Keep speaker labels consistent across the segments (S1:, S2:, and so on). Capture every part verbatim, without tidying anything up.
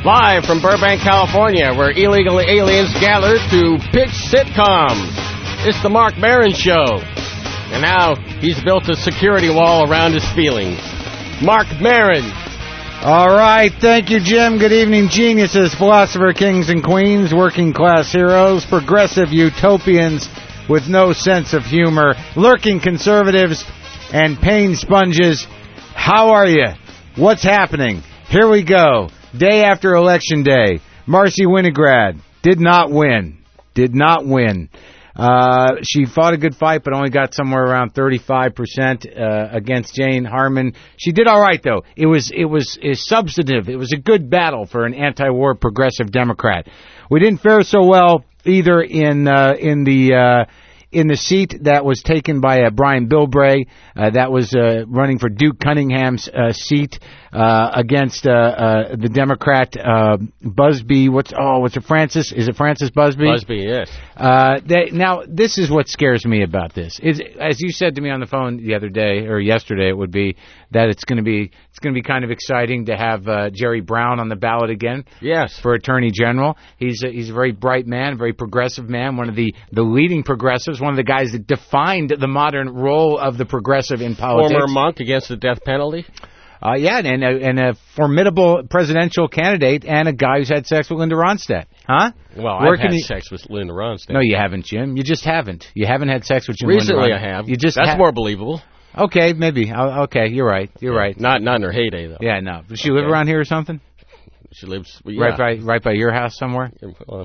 S1: Live from Burbank, California, where illegal aliens gather to pitch sitcoms. It's the Marc Maron Show. And now he's built a security wall around his feelings. Marc Maron.
S2: All right. Thank you, Jim. Good evening, geniuses, philosopher kings and queens, working class heroes, progressive utopians with no sense of humor, lurking conservatives, and pain sponges. How are you? What's happening? Here we go. Day after Election Day. Marcy Winograd did not win. Did not win. Uh, she fought a good fight, but only got somewhere around thirty-five percent uh, against Jane Harman. She did all right, though. It was it was it was substantive. It was a good battle for an anti-war progressive Democrat. We didn't fare so well either in uh, in the uh, in the seat that was taken by uh, Brian Bilbray. Uh, that was uh, running for Duke Cunningham's uh, seat uh, against uh, uh, the Democrat uh, Busby. What's oh, what's it? Francis? Is it Francis Busby?
S1: Busby, yes.
S2: Uh, they, now, this is what scares me about this. Is, as you said to me on the phone the other day, or yesterday, it would be that it's going to be it's going to be kind of exciting to have uh, Jerry Brown on the ballot again.
S1: Yes.
S2: For Attorney General. He's a, he's a very bright man, a very progressive man, one of the, the leading progressives, one of the guys that defined the modern role of the progressive in politics.
S1: Former monk against the death penalty.
S2: Uh, yeah, and a, and a formidable presidential candidate, and a guy who's had sex with Linda Ronstadt. Huh?
S1: Well,
S2: Where
S1: I've had
S2: he...
S1: sex with Linda Ronstadt.
S2: No, you haven't, Jim. You just haven't. You haven't had sex with Jim
S1: Recently
S2: Linda
S1: I have.
S2: You just
S1: That's
S2: ha-
S1: more believable.
S2: Okay, maybe. Uh, okay, you're right. You're right.
S1: Not not in her heyday, though.
S2: Yeah, no. Does she live
S1: Okay.
S2: around here or something?
S1: She lives... Well, yeah.
S2: Right by right by your house somewhere?
S1: Well,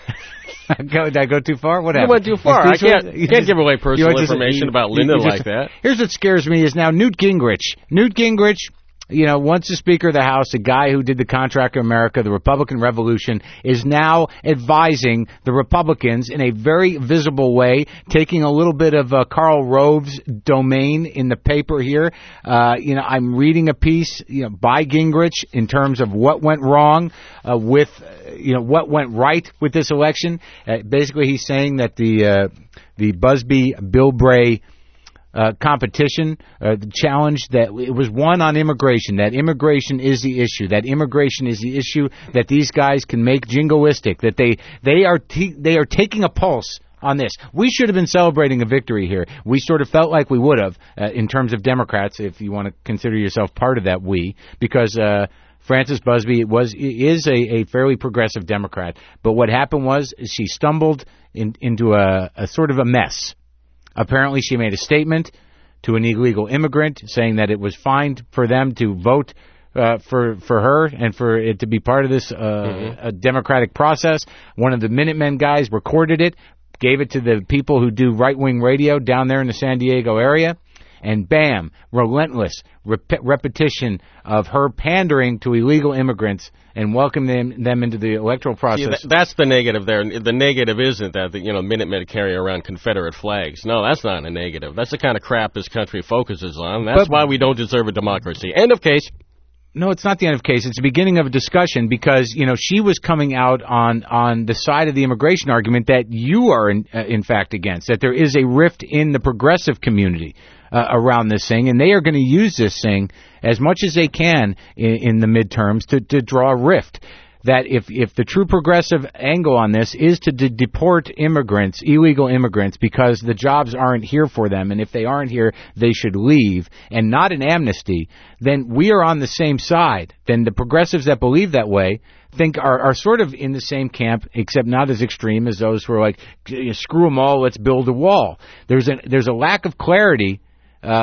S2: go, did I go too far? What
S1: you
S2: happened?
S1: went too far. I can't,
S2: You
S1: you can't
S2: just-
S1: give away
S2: you
S1: personal
S2: just-
S1: information
S2: you-
S1: about
S2: you-
S1: Linda
S2: you just-
S1: like that.
S2: Here's what scares me is now Newt Gingrich. Newt Gingrich, you know, once the Speaker of the House, the guy who did the Contract of America, the Republican Revolution, is now advising the Republicans in a very visible way, taking a little bit of uh, Karl Rove's domain in the paper here. Uh, you know, I'm reading a piece, you know, by Gingrich in terms of what went wrong uh, with, uh, you know, what went right with this election. Uh, basically, he's saying that the uh, the Busby-Bilbray Uh, competition, uh, the challenge that it was won on immigration, that immigration is the issue, that immigration is the issue that these guys can make jingoistic, that they, they are, t- they are taking a pulse on this. We should have been celebrating a victory here. We sort of felt like we would have, uh, in terms of Democrats, if you want to consider yourself part of that we, because, uh, Frances Busby was is a, a fairly progressive Democrat. But what happened was she stumbled in, into a, a sort of a mess. Apparently, she made a statement to an illegal immigrant saying that it was fine for them to vote uh, for for her and for it to be part of this uh, mm-hmm. a democratic process. One of the Minutemen guys recorded it, gave it to the people who do right-wing radio down there in the San Diego area, and bam, relentless rep- repetition of her pandering to illegal immigrants and welcoming them, them into the electoral process.
S1: See, that, that's the negative there. The negative isn't that the, you know, Minutemen carry around Confederate flags. No, that's not a negative. That's the kind of crap this country focuses on. That's
S2: but,
S1: why we don't deserve a democracy. End of case.
S2: No, it's not the end of the case. It's the beginning of a discussion because, you know, she was coming out on, on the side of the immigration argument that you are, in, uh, in fact, against, that there is a rift in the progressive community uh, around this thing, and they are going to use this thing as much as they can in, in the midterms to, to draw a rift. That if, if the true progressive angle on this is to de- deport immigrants, illegal immigrants, because the jobs aren't here for them, and if they aren't here, they should leave, and not an amnesty, then we are on the same side. Then the progressives that believe that way think are, are sort of in the same camp, except not as extreme as those who are like, screw them all, let's build a wall. There's a, there's a lack of clarity uh,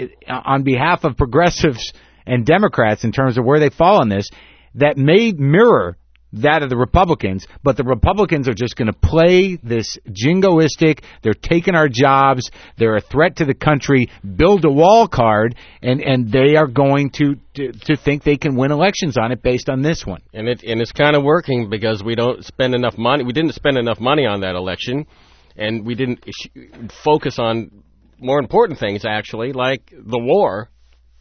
S2: on behalf of progressives and Democrats in terms of where they fall on this, that may mirror that of the Republicans, but the Republicans are just going to play this jingoistic, they're taking our jobs, they're a threat to the country, build a wall card, and, and they are going to, to, to think they can win elections on it based on this one.
S1: And it and it's kind of working because we don't spend enough money. We didn't spend enough money on that election, and we didn't focus on more important things, actually, like the war.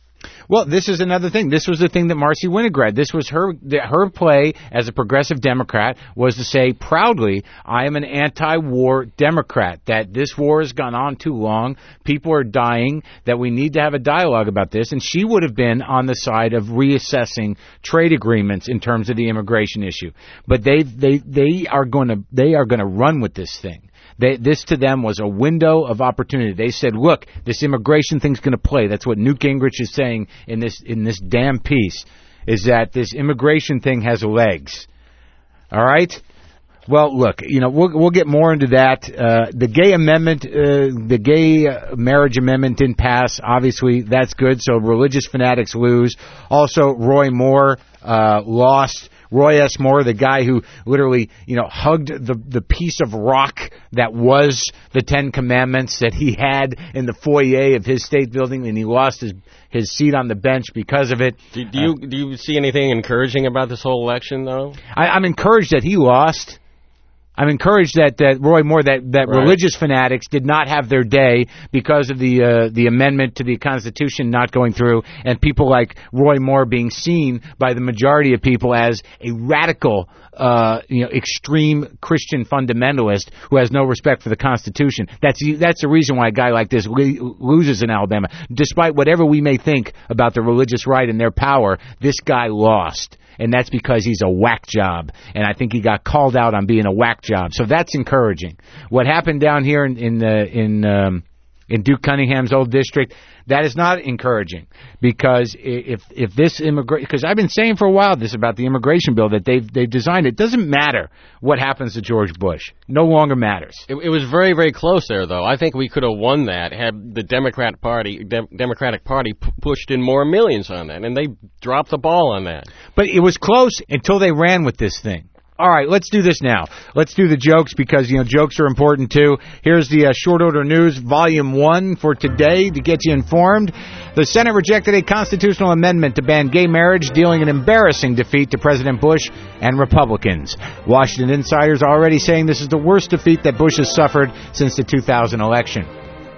S2: Well, this is another thing. This was the thing that Marcy Winograd, this was her her play as a progressive Democrat, was to say proudly, I am an anti-war Democrat, that this war has gone on too long, people are dying, that we need to have a dialogue about this, and she would have been on the side of reassessing trade agreements in terms of the immigration issue. But they they they are going to they are going to run with this thing. They, this to them was a window of opportunity. They said, look, this immigration thing's going to play. That's what Newt Gingrich is saying in this in this damn piece, is that this immigration thing has legs. All right? Well, look, you know, we'll we'll get more into that. Uh, the gay amendment, uh, the gay marriage amendment didn't pass. Obviously, that's good. So religious fanatics lose. Also, Roy Moore uh, lost. Roy S. Moore, the guy who literally, you know, hugged the the piece of rock that was the Ten Commandments that he had in the foyer of his state building, and he lost his his seat on the bench because of it.
S1: Do, do you uh, do you see anything encouraging about this whole election, though?
S2: I, I'm encouraged that he lost. I'm encouraged that, that Roy Moore, that, that
S1: right.
S2: religious fanatics did not have their day because of the uh, the amendment to the Constitution not going through, and people like Roy Moore being seen by the majority of people as a radical, uh, you know, extreme Christian fundamentalist who has no respect for the Constitution. That's that's the reason why a guy like this lo- loses in Alabama. Despite whatever we may think about the religious right and their power, this guy lost. And that's because he's a whack job. And I think he got called out on being a whack job. So that's encouraging. What happened down here in in uh, in, um, in Duke Cunningham's old district, that is not encouraging. Because if if this immigration, because I've been saying for a while this about the immigration bill that they've they've designed, it doesn't matter what happens to George Bush. No longer matters.
S1: It, it was very, very close there, though. I think we could have won that had the Democrat Party, De- Democratic Party p- pushed in more millions on that, and they dropped the ball on that.
S2: But it was close until they ran with this thing. All right, let's do this now. Let's do the jokes because, you know, jokes are important, too. Here's the uh, Short Order News, Volume one for today to get you informed. The Senate rejected a constitutional amendment to ban gay marriage, dealing an embarrassing defeat to President Bush and Republicans. Washington insiders are already saying this is the worst defeat that Bush has suffered since the two thousand election.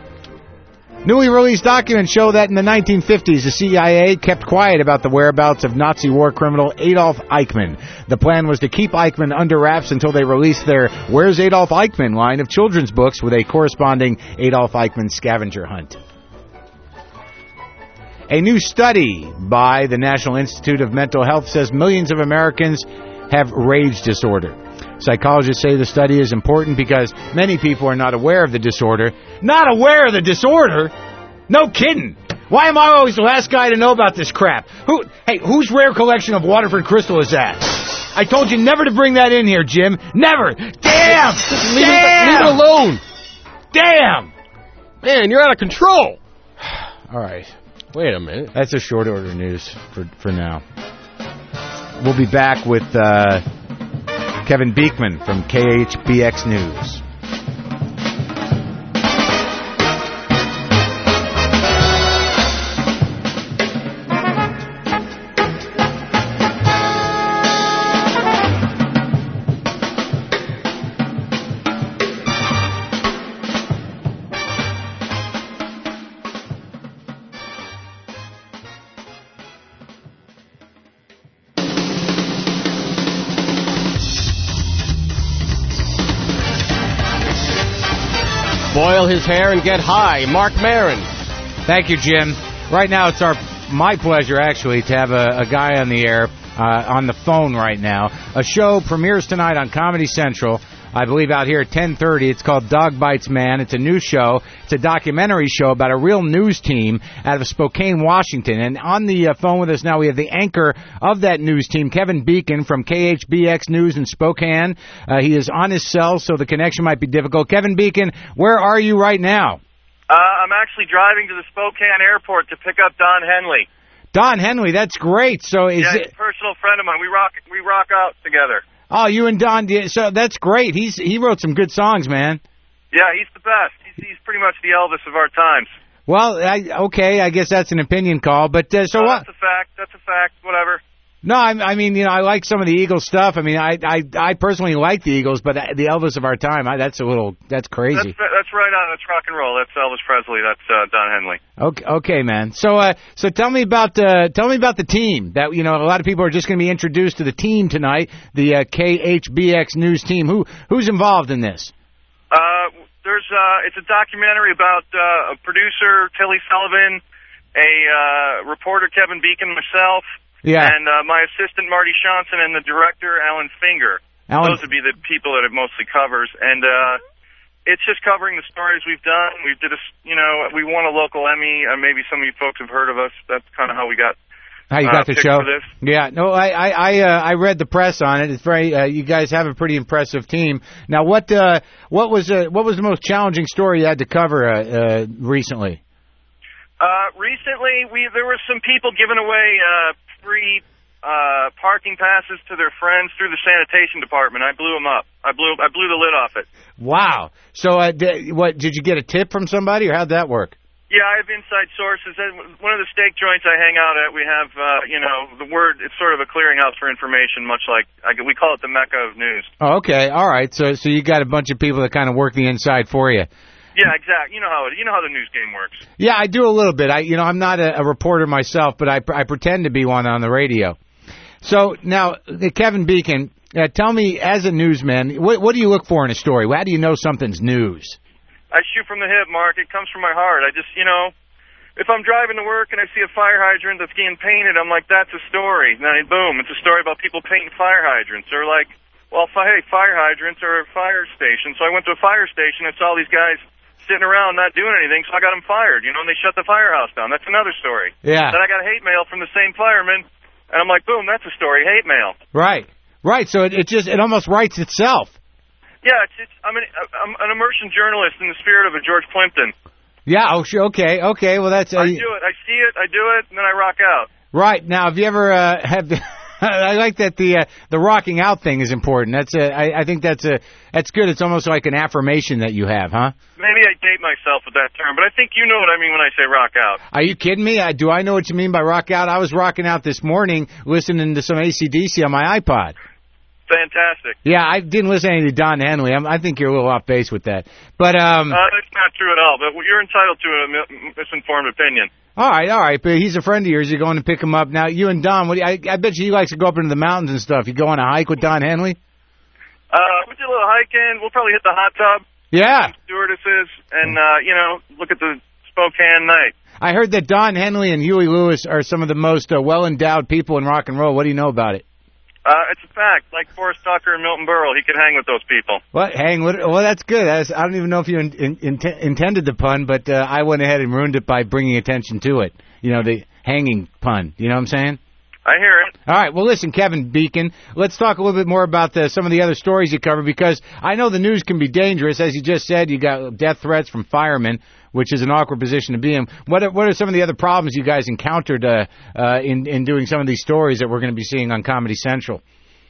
S2: Newly released documents show that in the nineteen fifties, the C I A kept quiet about the whereabouts of Nazi war criminal Adolf Eichmann. The plan was to keep Eichmann under wraps until they released their Where's Adolf Eichmann line of children's books with a corresponding Adolf Eichmann scavenger hunt. A new study by the National Institute of Mental Health says millions of Americans have rage disorder. Psychologists say the study is important because many people are not aware of the disorder. Not aware of the disorder? No kidding. Why am I always the last guy to know about this crap? Who? Hey, whose rare collection of Waterford Crystal is that? I told you never to bring that in here, Jim. Never. Damn.
S1: leave,
S2: Damn.
S1: It, leave it alone.
S2: Damn.
S1: Man, you're out of control.
S2: All right.
S1: Wait a minute.
S2: That's a Short Order News for for now. We'll be back with uh, Kevin Beekman from K H B X News.
S1: Boil his hair and get high. Mark Maron.
S2: Thank you, Jim. Right now, it's our my pleasure, actually, to have a, a guy on the air, uh, on the phone right now. A show premieres tonight on Comedy Central, I believe out here at ten thirty. It's called Dog Bites Man. It's a news show. It's a documentary show about a real news team out of Spokane, Washington. And on the uh, phone with us now, we have the anchor of that news team, Kevin Beekman from K H B X News in Spokane. Uh, he is on his cell, so the connection might be difficult. Kevin Beekman, where are you right now?
S3: Uh, I'm actually driving to the Spokane airport to pick up Don Henley.
S2: Don Henley, that's great. So is
S3: yeah,
S2: it...
S3: he's a personal friend of mine. We rock, we rock out together.
S2: Oh, you and Don, so that's great. He's he wrote some good songs, man.
S3: Yeah, he's the best. He's, he's pretty much the Elvis of our times. Well,
S2: I, okay, I guess that's an opinion call, but uh, so
S3: no,
S2: what?
S3: That's a fact. That's a fact. Whatever.
S2: No, I, I mean, you know, I like some of the Eagles stuff. I mean, I I, I personally like the Eagles, but the Elvis of our time, I, that's a little, that's crazy.
S3: That's, that's right on. That's rock and roll. That's Elvis Presley. That's uh, Don Henley.
S2: Okay, okay, man. So, uh, so tell me about uh, tell me about the team. That you know, a lot of people are just going to be introduced to the team tonight. The uh, K H B X News team. Who who's involved in this?
S3: Uh, there's uh, it's a documentary about uh, a producer, Tilly Sullivan, a uh, reporter, Kevin Beacon, myself.
S2: Yeah.
S3: And uh, my assistant, Marty Johnson, and the director, Alan Finger.
S2: Alan...
S3: Those would be the people that it mostly covers. And uh, it's just covering the stories we've done. We did a, you know, we won a local Emmy. Uh, maybe some of you folks have heard of us. That's kind of how we got.
S2: How you
S3: uh,
S2: got the
S3: picked
S2: show?
S3: For this.
S2: Yeah. No, I I I, uh, I read the press on it. It's very. Uh, you guys have a pretty impressive team. Now, what uh, what was uh, what was the most challenging story you had to cover uh, uh, recently?
S3: Uh, recently, we there were some people giving away uh, free uh, parking passes to their friends through the sanitation department. I blew them up. I blew I blew the lid off it.
S2: Wow. So, uh, did, what did you get a tip from somebody, or how'd that work?
S3: Yeah, I have inside sources. One of the steak joints I hang out at, we have, uh, you know, the word. It's sort of a clearinghouse for information, much like I, we call it the Mecca of news.
S2: Oh, okay. All right. So, so you got a bunch of people that kind of work the inside for you.
S3: Yeah, exactly. You know how it, you know how the news game works.
S2: Yeah, I do a little bit. I, you know, I'm not a, a reporter myself, but I, I pretend to be one on the radio. So now, Kevin Beacon, uh, tell me, as a newsman, what, what do you look for in a story? How do you know something's news?
S3: I shoot from the hip, Mark. It comes from my heart. I just, you know, if I'm driving to work and I see a fire hydrant that's getting painted, I'm like, that's a story. And then, boom, it's a story about people painting fire hydrants. Or like, well, hey, fire hydrants are a fire station. So I went to a fire station and saw these guys sitting around not doing anything, so I got them fired, you know, and they shut the firehouse down. That's another story.
S2: Yeah.
S3: Then I got hate mail from the same fireman, and I'm like, boom, that's a story, hate mail.
S2: Right, right. So it, it just, it almost writes itself.
S3: Yeah, it's, it's I'm, an, I'm an immersion journalist in the spirit of a George Plimpton.
S2: Yeah, oh, sure, okay, okay, well, that's... Uh,
S3: I do it, I see it, I do it, and then I rock out.
S2: Right, now, have you ever, uh, have... I like that the uh, the rocking out thing is important. That's a, I, I think that's a that's good. It's almost like an affirmation that you have, huh?
S3: Maybe I date myself with that term, but I think you know what I mean when I say rock out.
S2: Are you kidding me? I, do I know what you mean by rock out? I was rocking out this morning listening to some A C D C on my iPod.
S3: Fantastic.
S2: Yeah, I didn't listen to any to Don Henley. I'm, I think you're a little off base with that. But um,
S3: uh, that's not true at all. But you're entitled to a misinformed opinion.
S2: All right, all right, but he's a friend of yours. You're going to pick him up now. You and Don, what do you, I, I bet you he likes to go up into the mountains and stuff. You go on a hike with Don Henley?
S3: Uh, we do a little hiking. We'll probably hit the hot tub.
S2: Yeah.
S3: Stewardesses, and uh, you know, look at the Spokane night.
S2: I heard that Don Henley and Huey Lewis are some of the most uh, well-endowed people in rock and roll. What do you know about it?
S3: Uh, it's a fact. Like Forrest Tucker and Milton Berle, he could hang with those people.
S2: What? Hang? What, well, that's good. That's, I don't even know if you in, in, in, intended the pun, but uh, I went ahead and ruined it by bringing attention to it. You know, the hanging pun. You know what I'm saying?
S3: I hear it.
S2: All right. Well, listen, Kevin Beacon, let's talk a little bit more about the, some of the other stories you cover, because I know the news can be dangerous. As you just said, you got death threats from firemen, which is an awkward position to be in. What are, what are some of the other problems you guys encountered uh, uh, in, in doing some of these stories that we're going to be seeing on Comedy Central?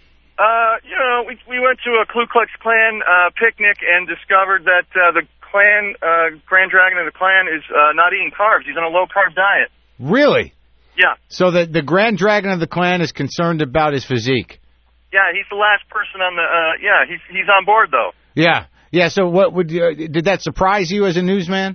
S3: Uh, you know, we we went to a Ku Klux Klan uh, picnic and discovered that uh, the Klan, uh, Grand Dragon of the Klan is uh, not eating carbs. He's on a low-carb diet.
S2: Really?
S3: Yeah.
S2: So the the Grand Dragon of the Klan is concerned about his physique.
S3: Yeah, he's the last person on the. Uh, yeah, he's he's on board though.
S2: Yeah, yeah. So what would you, did that surprise you as a newsman?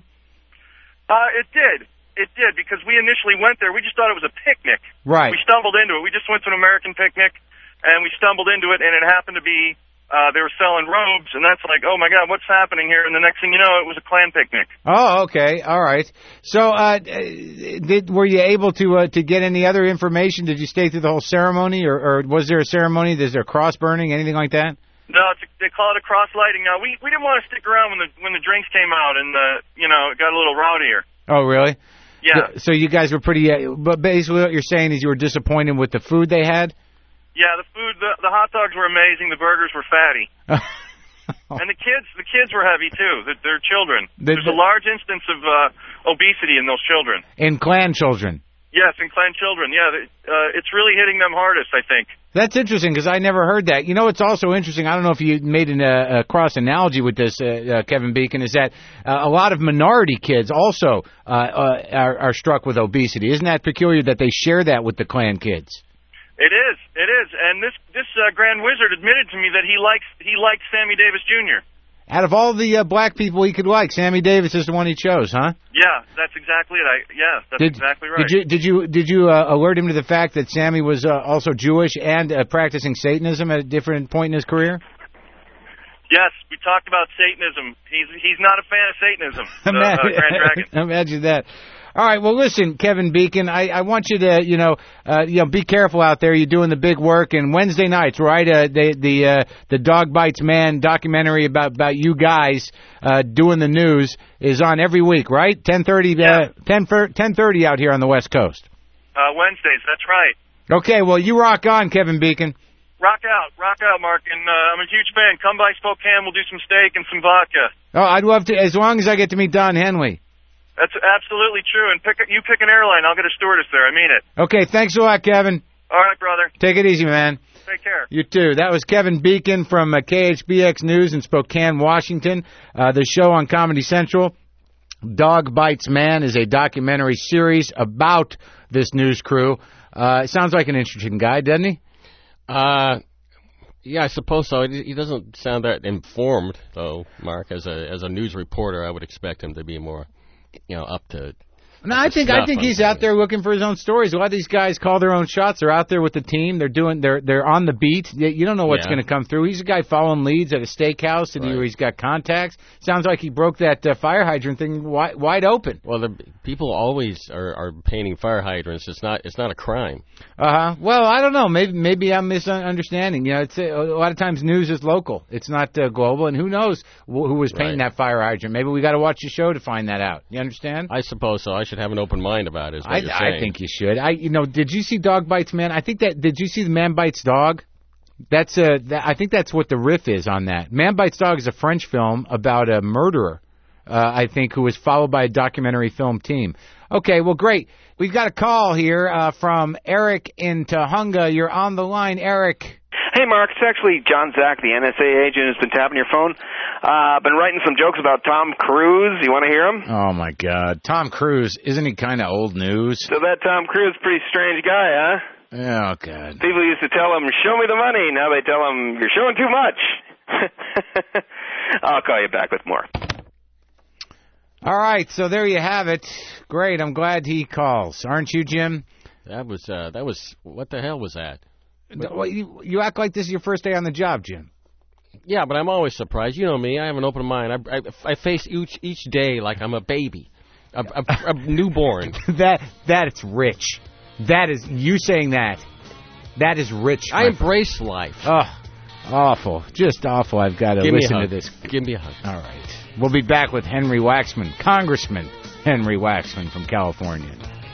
S3: Uh, it did. It did, because we initially went there. We just thought it was a picnic.
S2: Right.
S3: We stumbled into it. We just went to an American picnic, and we stumbled into it, and it happened to be. Uh, they were selling robes, and that's like, oh, my God, what's happening here? And the next thing you know, it was a Klan picnic.
S2: Oh, okay. All right. So uh, did were you able to uh, to get any other information? Did you stay through the whole ceremony, or, or was there a ceremony? Is there cross burning, anything like that?
S3: No, it's a, they call it a cross lighting. Now, we, we didn't want to stick around when the when the drinks came out and, uh, you know, it got a little rowdier.
S2: Oh, really?
S3: Yeah.
S2: So you guys were pretty, uh, but basically what you're saying is you were disappointed with the food they had?
S3: Yeah, the food, the, the hot dogs were amazing. The burgers were fatty. And the kids, the kids were heavy, too. They're, they're children.
S2: The,
S3: There's a large instance of uh, obesity in those children.
S2: In Klan children?
S3: Yes, in Klan children. Yeah, they, uh, it's really hitting them hardest, I think.
S2: That's interesting, because I never heard that. You know, it's also interesting, I don't know if you made an, uh, a cross analogy with this, uh, uh, Kevin Beacon, is that uh, a lot of minority kids also uh, uh, are, are struck with obesity. Isn't that peculiar that they share that with the Klan kids?
S3: It is, it is, and this this uh, Grand Wizard admitted to me that he likes he likes Sammy Davis Junior
S2: Out of all the uh, black people he could like, Sammy Davis is the one he chose, huh?
S3: Yeah, that's exactly it. I, yeah, that's
S2: did,
S3: exactly right.
S2: Did you did you did you uh, alert him to the fact that Sammy was uh, also Jewish and uh, practicing Satanism at a different point in his career?
S3: Yes, we talked about Satanism. He's he's not a fan of Satanism. The, uh, Grand Dragon.
S2: Imagine that. All right, well, listen, Kevin Beacon, I, I want you to, you know, uh, you know, be careful out there. You're doing the big work, and Wednesday nights, right? Uh, the the uh, the Dog Bites Man documentary about about you guys uh, doing the news is on every week, right? ten thirty,
S3: yeah.
S2: uh, ten thirty out here on the West Coast.
S3: Uh, Wednesdays, that's right.
S2: Okay, well, you rock on, Kevin Beacon.
S3: Rock out, rock out, Mark, and uh, I'm a huge fan. Come by Spokane, we'll do some steak and some vodka.
S2: Oh, I'd love to, as long as I get to meet Don Henley.
S3: That's absolutely true. And pick you pick an airline, I'll get a stewardess there. I mean it.
S2: Okay, thanks a lot, Kevin.
S3: All right, brother.
S2: Take it easy, man.
S3: Take care.
S2: You too. That was Kevin Beacon from uh, K H B X News in Spokane, Washington. Uh, the show on Comedy Central, Dog Bites Man, is a documentary series about this news crew. Uh, sounds like an interesting guy, doesn't he?
S1: Uh, yeah, I suppose so. He doesn't sound that informed, though, Mark. As a as a news reporter, I would expect him to be more, you know, up to.
S2: No, I think I think he's out there looking for his own stories. A lot of these guys call their own shots. They're out there with the team. They're doing. They're they're on the beat. You don't know what's
S1: yeah.
S2: going to come through. He's a guy following leads at a steakhouse, and
S1: right.
S2: he, he's got contacts. Sounds like he broke that uh, fire hydrant thing wide, wide open.
S1: Well, the people always are, are painting fire hydrants. It's not. It's not a crime.
S2: Uh huh. Well, I don't know. Maybe maybe I'm misunderstanding. You know, it's a, a lot of times news is local. It's not uh, global. And who knows wh- who was painting
S1: right.
S2: that fire hydrant? Maybe we got to watch the show to find that out. You understand?
S1: I suppose so. I should have an open mind about it. Is what
S2: I,
S1: you're saying.
S2: I think you should. I you know, did you see Dog Bites Man? I think that did you see the Man Bites Dog? That's a. That, I think that's what the riff is on that. Man Bites Dog is a French film about a murderer. Uh, I think who was followed by a documentary film team. Okay, well, great. We've got a call here uh, from Eric in Tahunga. You're on the line, Eric.
S4: Hey, Mark. It's actually John Zack, the N S A agent who's been tapping your phone. Uh, I've been writing some jokes about Tom Cruise. You want to hear them?
S2: Oh, my God. Tom Cruise, isn't he kind of old news?
S4: So that Tom Cruise, pretty strange guy, huh?
S2: Oh, God.
S4: People used to tell him, show me the money. Now they tell him, you're showing too much. I'll call you back with more.
S2: All right, so there you have it. Great. I'm glad he calls. Aren't you, Jim?
S1: That was, uh, that was, what the hell was that?
S2: Well, you, you act like this is your first day on the job, Jim.
S1: Yeah, but I'm always surprised. You know me. I have an open mind. I, I, I face each each day like I'm a baby, a, a, a newborn.
S2: that That's rich. That is, you saying that, that is rich.
S1: I embrace friend. life.
S2: Oh, awful. Just awful. I've got to
S1: Give
S2: listen
S1: me a
S2: to
S1: hug.
S2: this.
S1: Give me a hug.
S2: All right. We'll be back with Henry Waxman, Congressman Henry Waxman from California.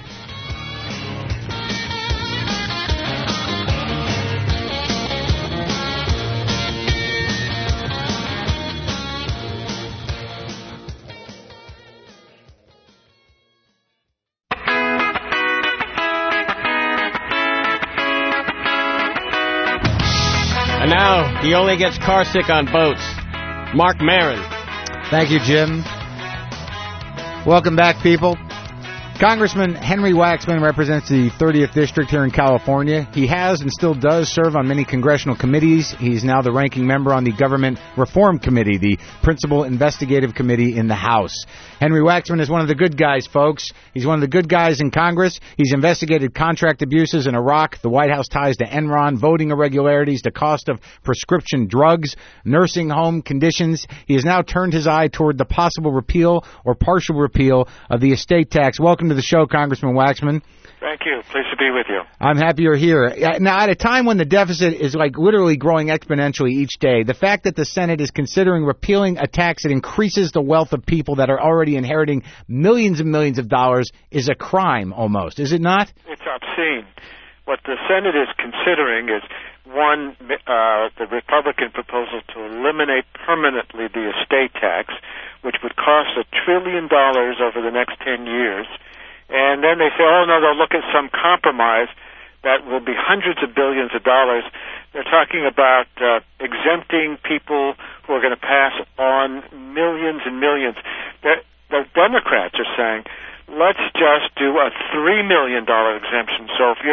S1: And now, he only gets car sick on boats. Mark Maron.
S2: Thank you, Jim. Welcome back, people. Congressman Henry Waxman represents the thirtieth District here in California. He has and still does serve on many congressional committees. He's now the ranking member on the Government Reform Committee, the principal investigative committee in the House. Henry Waxman is one of the good guys, folks. He's one of the good guys in Congress. He's investigated contract abuses in Iraq, the White House ties to Enron, voting irregularities, the cost of prescription drugs, nursing home conditions. He has now turned his eye toward the possible repeal or partial repeal of the estate tax. Welcome to the show, Congressman Waxman.
S5: Thank you. Pleased to be with you.
S2: I'm happy you're here. Now, at a time when the deficit is like literally growing exponentially each day, the fact that the Senate is considering repealing a tax that increases the wealth of people that are already inheriting millions and millions of dollars is a crime almost, is it not?
S5: It's obscene. What the Senate is considering is, one, uh, the Republican proposal to eliminate permanently the estate tax, which would cost a trillion dollars over the next ten years. And then they say, oh, no, they'll look at some compromise that will be hundreds of billions of dollars. They're talking about uh, exempting people who are going to pass on millions and millions. They're, the Democrats are saying, let's just do a three million dollars exemption. So if you're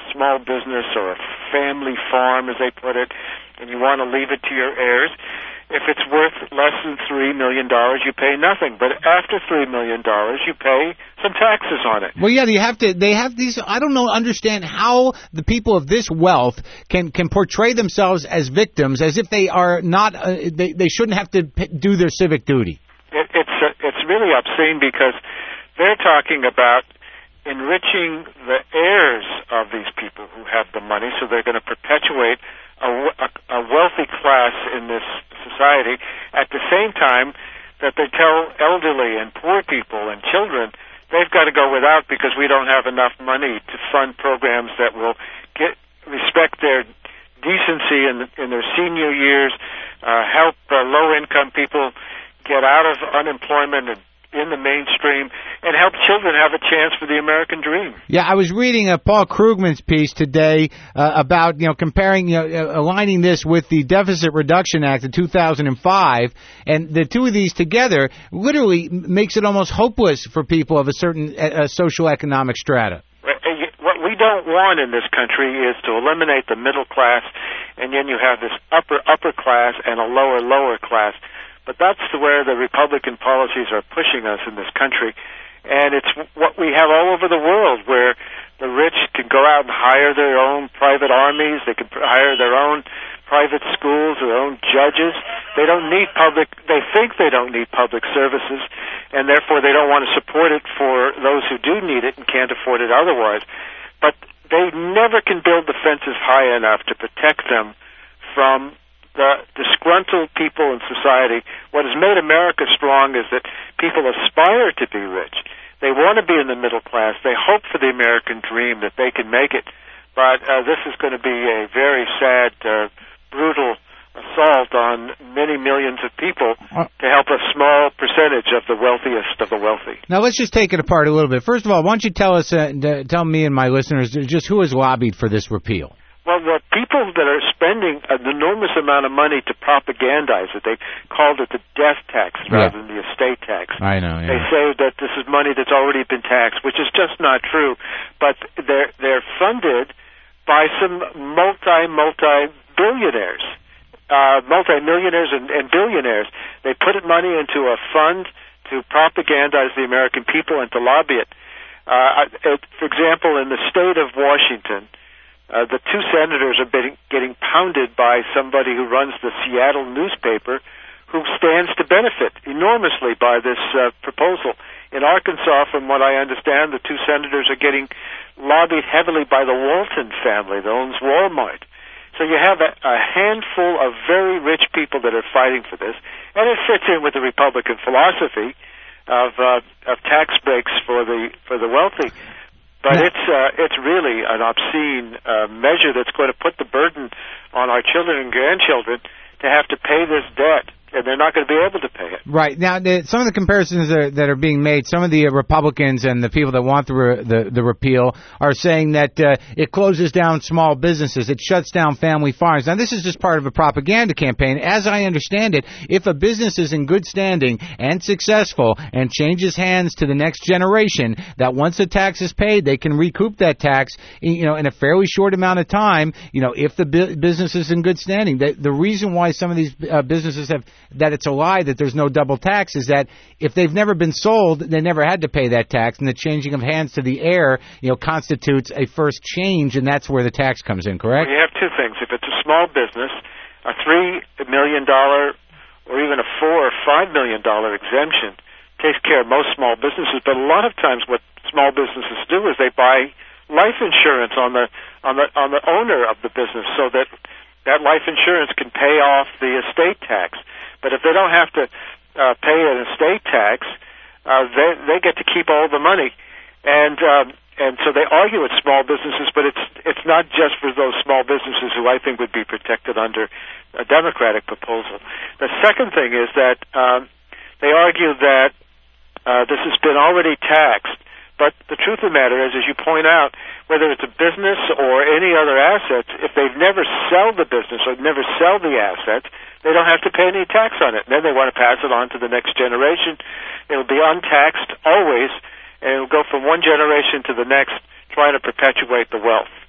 S5: small business or a family farm, as they put it, and you want to leave it to your heirs, if it's worth less than three million dollars, you pay nothing. But after three million dollars, you pay some taxes on it.
S2: Well, yeah, you have to. They have these. I don't know. Understand how the people of this wealth can can portray themselves as victims, as if they are not. Uh, they they shouldn't have to p- do their civic duty.
S5: It, it's uh, it's really obscene because they're talking about enriching the heirs of these people who have the money, so they're going to perpetuate a, a, a wealthy class in this society, at the same time that they tell elderly and poor people and children they've got to go without because we don't have enough money to fund programs that will get respect their decency in, in their senior years, uh, help uh, low-income people get out of unemployment and in the mainstream, and help children have a chance for the American dream.
S2: Yeah, I was reading uh, Paul Krugman's piece today uh, about, you know, comparing, you know, uh, aligning this with the Deficit Reduction Act of two thousand five, and the two of these together literally makes it almost hopeless for people of a certain uh, social economic strata.
S5: What we don't want in this country is to eliminate the middle class, and then you have this upper upper class and a lower lower class. But that's where the Republican policies are pushing us in this country. And it's what we have all over the world, where the rich can go out and hire their own private armies, they can hire their own private schools, their own judges. They don't need public, they think they don't need public services, and therefore they don't want to support it for those who do need it and can't afford it otherwise. But they never can build the fences high enough to protect them from the disgruntled people in society. What has made America strong is that people aspire to be rich. They want to be in the middle class. They hope for the American dream that they can make it. But uh, this is going to be a very sad, uh, brutal assault on many millions of people to help a small percentage of the wealthiest of the wealthy.
S2: Now, let's just take it apart a little bit. First of all, why don't you tell us, uh, tell me and my listeners, just who has lobbied for this repeal?
S5: Well, the people that are spending an enormous amount of money to propagandize it, they called it the death tax rather
S2: yeah.
S5: than the estate tax.
S2: I know, yeah.
S5: They say that this is money that's already been taxed, which is just not true. But they're they're funded by some multi multi billionaires, uh, multi-millionaires and, and billionaires. They put money into a fund to propagandize the American people and to lobby it. Uh, it for example, in the state of Washington, Uh, the two senators are getting, getting pounded by somebody who runs the Seattle newspaper, who stands to benefit enormously by this uh, proposal. In Arkansas, from what I understand, the two senators are getting lobbied heavily by the Walton family that owns Walmart. So you have a, a handful of very rich people that are fighting for this, and it fits in with the Republican philosophy of uh, of tax breaks for the for the wealthy. But it's uh, it's really an obscene uh, measure that's going to put the burden on our children and grandchildren to have to pay this debt, and they're not going to be able to pay it.
S2: Right. Now, the, some of the comparisons that are, that are being made, some of the uh, Republicans and the people that want the re, the, the repeal are saying that uh, it closes down small businesses, it shuts down family farms. Now, this is just part of a propaganda campaign. As I understand it, if a business is in good standing and successful and changes hands to the next generation, that once the tax is paid, they can recoup that tax, in, you know, in a fairly short amount of time. You know, if the bu- business is in good standing. The, the reason why some of these uh, businesses have that it's a lie that there's no double tax is that if they've never been sold, they never had to pay that tax, and the changing of hands to the heir, you know, constitutes a first change, and that's where the tax comes in, correct?
S5: Well, you have two things. If it's a small business, a three million dollars or even a four or five million dollar exemption takes care of most small businesses. But a lot of times, what small businesses do is they buy life insurance on the on the on the owner of the business, so that that life insurance can pay off the estate tax. But if they don't have to uh, pay an estate tax, uh, they they get to keep all the money, and um, and so they argue with small businesses. But it's it's not just for those small businesses who I think would be protected under a Democratic proposal. The second thing is that um, they argue that uh, this has been already taxed. But the truth of the matter is, as you point out, whether it's a business or any other assets, if they've never sell the business or never sell the assets, they don't have to pay any tax on it. And then they want to pass it on to the next generation. It'll be untaxed always, and it'll go from one generation to the next, trying to perpetuate the wealth.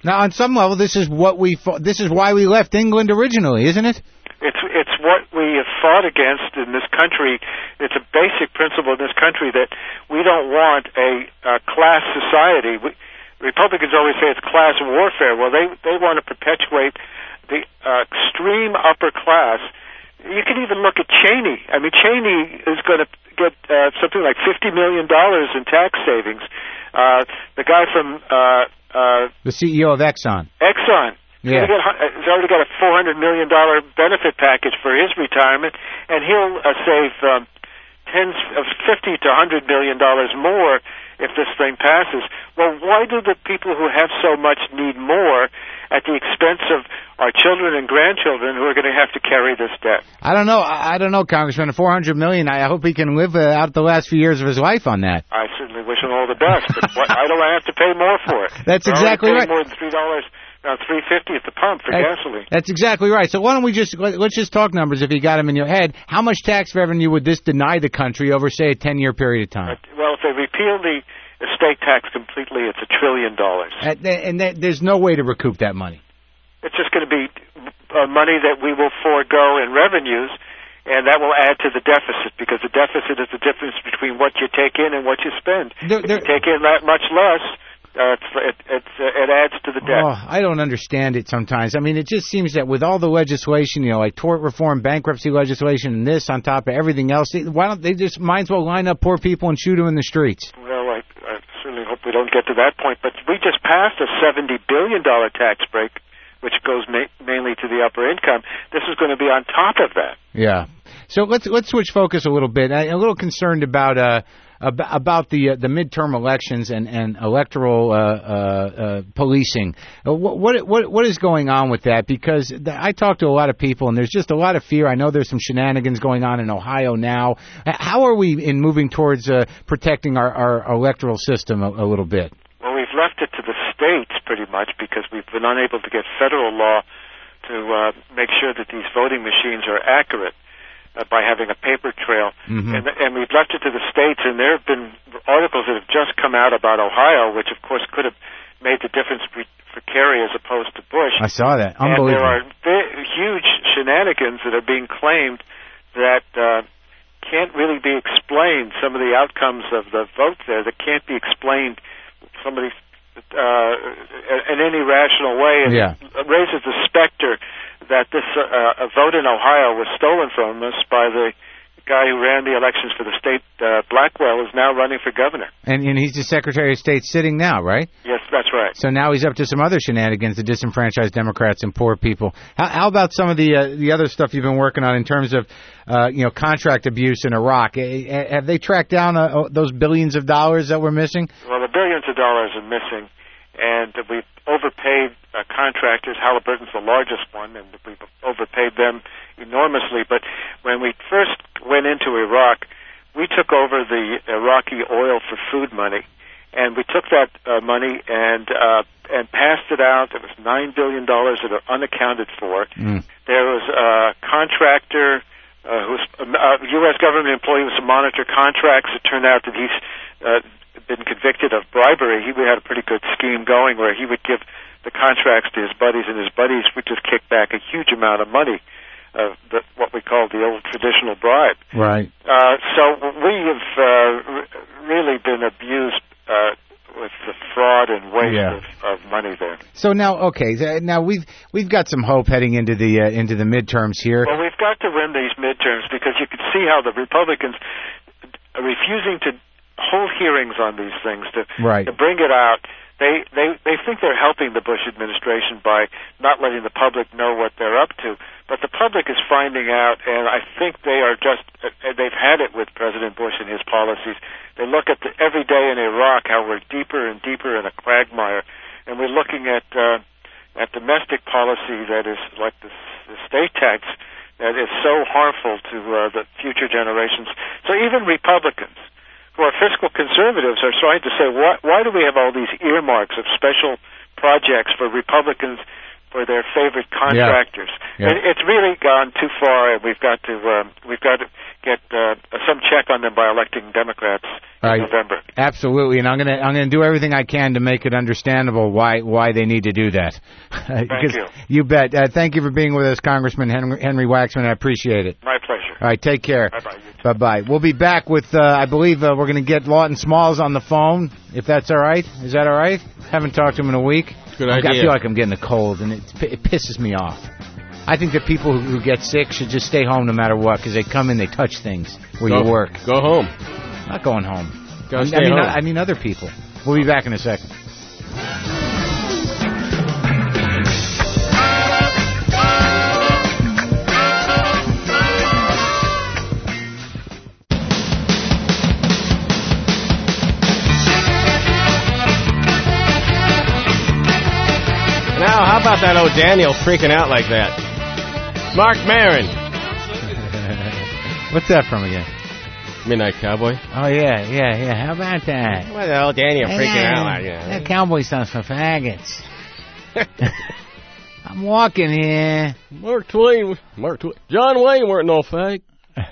S2: Now, on some level, this is what we fought, this is why we left England originally, isn't it?
S5: It's it's what we have fought against in this country. It's a basic principle in this country that we don't want a, a class society. We, Republicans always say it's class warfare. Well, they they want to perpetuate the uh, extreme upper class. You can even look at Cheney. I mean, Cheney is going to get uh, something like fifty million dollars in tax savings. Uh, the guy from uh, uh,
S2: the C E O of Exxon.
S5: Exxon.
S2: Yeah.
S5: Get, he's already got a four hundred million dollars benefit package for his retirement, and he'll uh, save um, tens of fifty to one hundred million dollars more if this thing passes. Well, why do the people who have so much need more at the expense of our children and grandchildren who are going to have to carry this debt?
S2: I don't know. I, I don't know, Congressman. four hundred million dollars, I hope he can live uh, out the last few years of his life on that.
S5: I certainly wish him all the best, but what, I don't have to pay more for it.
S2: That's
S5: We're
S2: exactly right.
S5: more than three dollars. Uh, three fifty at the pump for
S2: that,
S5: gasoline.
S2: That's exactly right. So why don't we just let, let's just talk numbers if you got them in your head. How much tax revenue would this deny the country over, say, a ten-year period of time?
S5: Uh, well, if they repeal the estate tax completely, it's a trillion dollars.
S2: And, and that, there's no way to recoup that money.
S5: It's just going to be uh, money that we will forego in revenues, and that will add to the deficit, because the deficit is the difference between what you take in and what you spend.
S2: There, there,
S5: if you take in that much less, Uh, it's, it, it's, uh, it adds to the debt.
S2: Oh, I don't understand it sometimes. I mean, it just seems that with all the legislation, you know, like tort reform, bankruptcy legislation, and this on top of everything else, why don't they just might as well line up poor people and shoot them in the streets?
S5: Well, I, I certainly hope we don't get to that point. But we just passed a seventy billion dollars tax break, which goes ma- mainly to the upper income. This is going to be on top of that.
S2: Yeah. So let's let's switch focus a little bit. I'm a little concerned about uh, about the uh, the midterm elections and and electoral uh, uh, uh, policing. Uh, what what what is going on with that? Because th- I talk to a lot of people, and there's just a lot of fear. I know there's some shenanigans going on in Ohio now. How are we in moving towards uh, protecting our, our electoral system a, a little bit?
S5: Well, we've left it to the states pretty much because we've been unable to get federal law to uh, make sure that these voting machines are accurate. Uh, by having a paper trail,
S2: mm-hmm.
S5: and, and we've left it to the states, and there have been articles that have just come out about Ohio, which of course could have made the difference for, for Kerry as opposed to Bush.
S2: I saw that.
S5: And
S2: Unbelievable.
S5: there are bi- huge shenanigans that are being claimed that uh, can't really be explained. Some of the outcomes of the vote there that can't be explained. Somebody uh, in any rational way, and
S2: yeah.
S5: it raises the specter that this uh, a vote in Ohio was stolen from us by the guy who ran the elections for the state. uh, Blackwell is now running for governor.
S2: And, and he's the Secretary of State sitting now, right?
S5: Yes, that's right.
S2: So now he's up to some other shenanigans to disenfranchise Democrats and poor people. How, how about some of the uh, the other stuff you've been working on in terms of uh, you know contract abuse in Iraq? Have they tracked down uh, those billions of dollars that we're missing?
S5: Well, the billions of dollars are missing, and we've overpaid uh, contractors. Halliburton's the largest one, and we've overpaid them enormously. But when we first went into Iraq, we took over the Iraqi oil for food money, and we took that uh, money and uh, and passed it out. It was nine billion dollars that are unaccounted for. Mm. There was a contractor uh, who was a U S government employee who was to monitor contracts. It turned out that he's uh, been convicted of bribery. He had a pretty good scheme going where he would give the contracts to his buddies, and his buddies would just kick back a huge amount of money, uh, the, what we call the old traditional bribe.
S2: Right.
S5: Uh, so we have uh, r- really been abused uh, with the fraud and waste
S2: yeah.
S5: of, of money there.
S2: So now, okay, now we've we've got some hope heading into the uh, into the midterms here.
S5: Well, we've got to win these midterms because you can see how the Republicans are refusing to hold hearings on these things to,
S2: right.
S5: to bring it out. They, they they think they're helping the Bush administration by not letting the public know what they're up to, but the public is finding out, and I think they are just they've had it with President Bush and his policies. They look at the, every day in Iraq how we're deeper and deeper in a quagmire, and we're looking at uh, at domestic policy that is like the, the state tax that is so harmful to uh, the future generations. So even Republicans, who are fiscal conservatives, are trying to say, why, why do we have all these earmarks of special projects for Republicans for their favorite contractors.
S2: Yeah. Yeah.
S5: It, it's really gone too far, and we've got to um, we've got to get uh, some check on them by electing Democrats in
S2: right.
S5: November.
S2: Absolutely, and I'm gonna I'm gonna do everything I can to make it understandable why why they need to do that.
S5: Thank you.
S2: You bet. Uh, thank you for being with us, Congressman Henry, Henry Waxman. I appreciate it.
S5: My pleasure.
S2: All right, take care.
S5: Bye bye.
S2: Bye bye. We'll be back with uh, I believe uh, we're gonna get Lawton Smalls on the phone, if that's all right. Is that all right? Haven't talked to him in a week.
S1: Good
S2: I
S1: idea.
S2: feel like I'm getting a cold, and it, it pisses me off. I think that people who, who get sick should just stay home no matter what, because they come in, they touch things where
S1: Go,
S2: you work.
S1: Go home.
S2: Not going home.
S1: Go
S2: I,
S1: stay
S2: I mean,
S1: home.
S2: I, I mean other people. We'll be back in a second.
S1: Now, how about that old Daniel freaking out like that? Mark Maron.
S2: What's that from again?
S1: Midnight Cowboy.
S2: Oh, yeah, yeah, yeah. How about that?
S1: Why the old Daniel freaking out like that?
S2: That cowboy sounds for faggots. I'm walking here.
S1: Mark Twain. Mark Twain. John Wayne weren't no fag.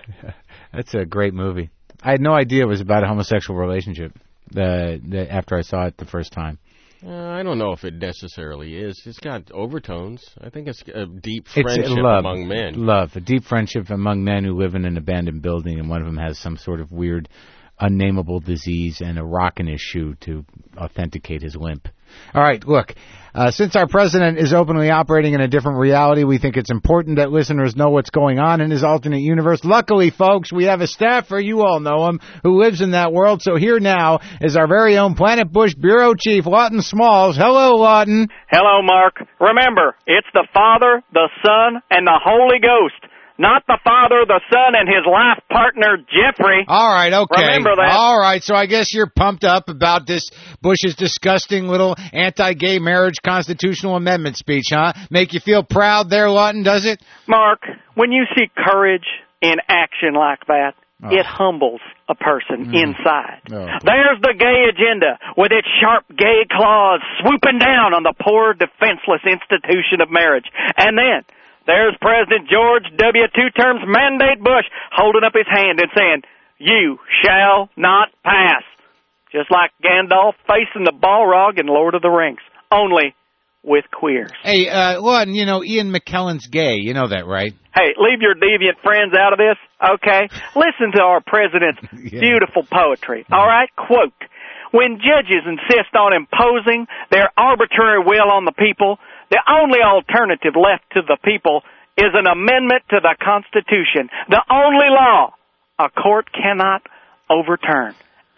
S2: That's a great movie. I had no idea it was about a homosexual relationship uh, the, after I saw it the first time.
S1: Uh, I don't know if it necessarily is. It's got overtones. I think it's a deep
S2: It's
S1: friendship
S2: love,
S1: among men.
S2: Love, a deep friendship among men who live in an abandoned building, and one of them has some sort of weird, unnameable disease and a rock in his shoe to authenticate his limp. All right, look, uh, since our president is openly operating in a different reality, we think it's important that listeners know what's going on in his alternate universe. Luckily, folks, we have a staffer, you all know him, who lives in that world. So here now is our very own Planet Bush Bureau Chief, Lawton Smalls. Hello, Lawton.
S6: Hello, Mark. Remember, it's the Father, the Son, and the Holy Ghost. Not the Father, the Son, and his life partner, Jeffrey.
S2: All right, okay.
S6: Remember that.
S2: All right, so I guess you're pumped up about this Bush's disgusting little anti-gay marriage constitutional amendment speech, huh? Make you feel proud there, Lawton, does it?
S6: Mark, when you see courage in action like that,
S2: oh.
S6: it humbles a person
S2: mm.
S6: inside.
S2: Oh.
S6: There's the gay agenda with its sharp gay claws swooping down on the poor, defenseless institution of marriage. And then there's President George W. Two-Terms Mandate Bush holding up his hand and saying, "You shall not pass." Just like Gandalf facing the Balrog in Lord of the Rings, only with queers.
S2: Hey, uh, Lawton, you know, Ian McKellen's gay. You know that, right?
S6: Hey, leave your deviant friends out of this, okay? Listen to our president's
S2: yeah.
S6: beautiful poetry, all right? Quote, "When judges insist on imposing their arbitrary will on the people, the only alternative left to the people is an amendment to the Constitution, the only law a court cannot overturn."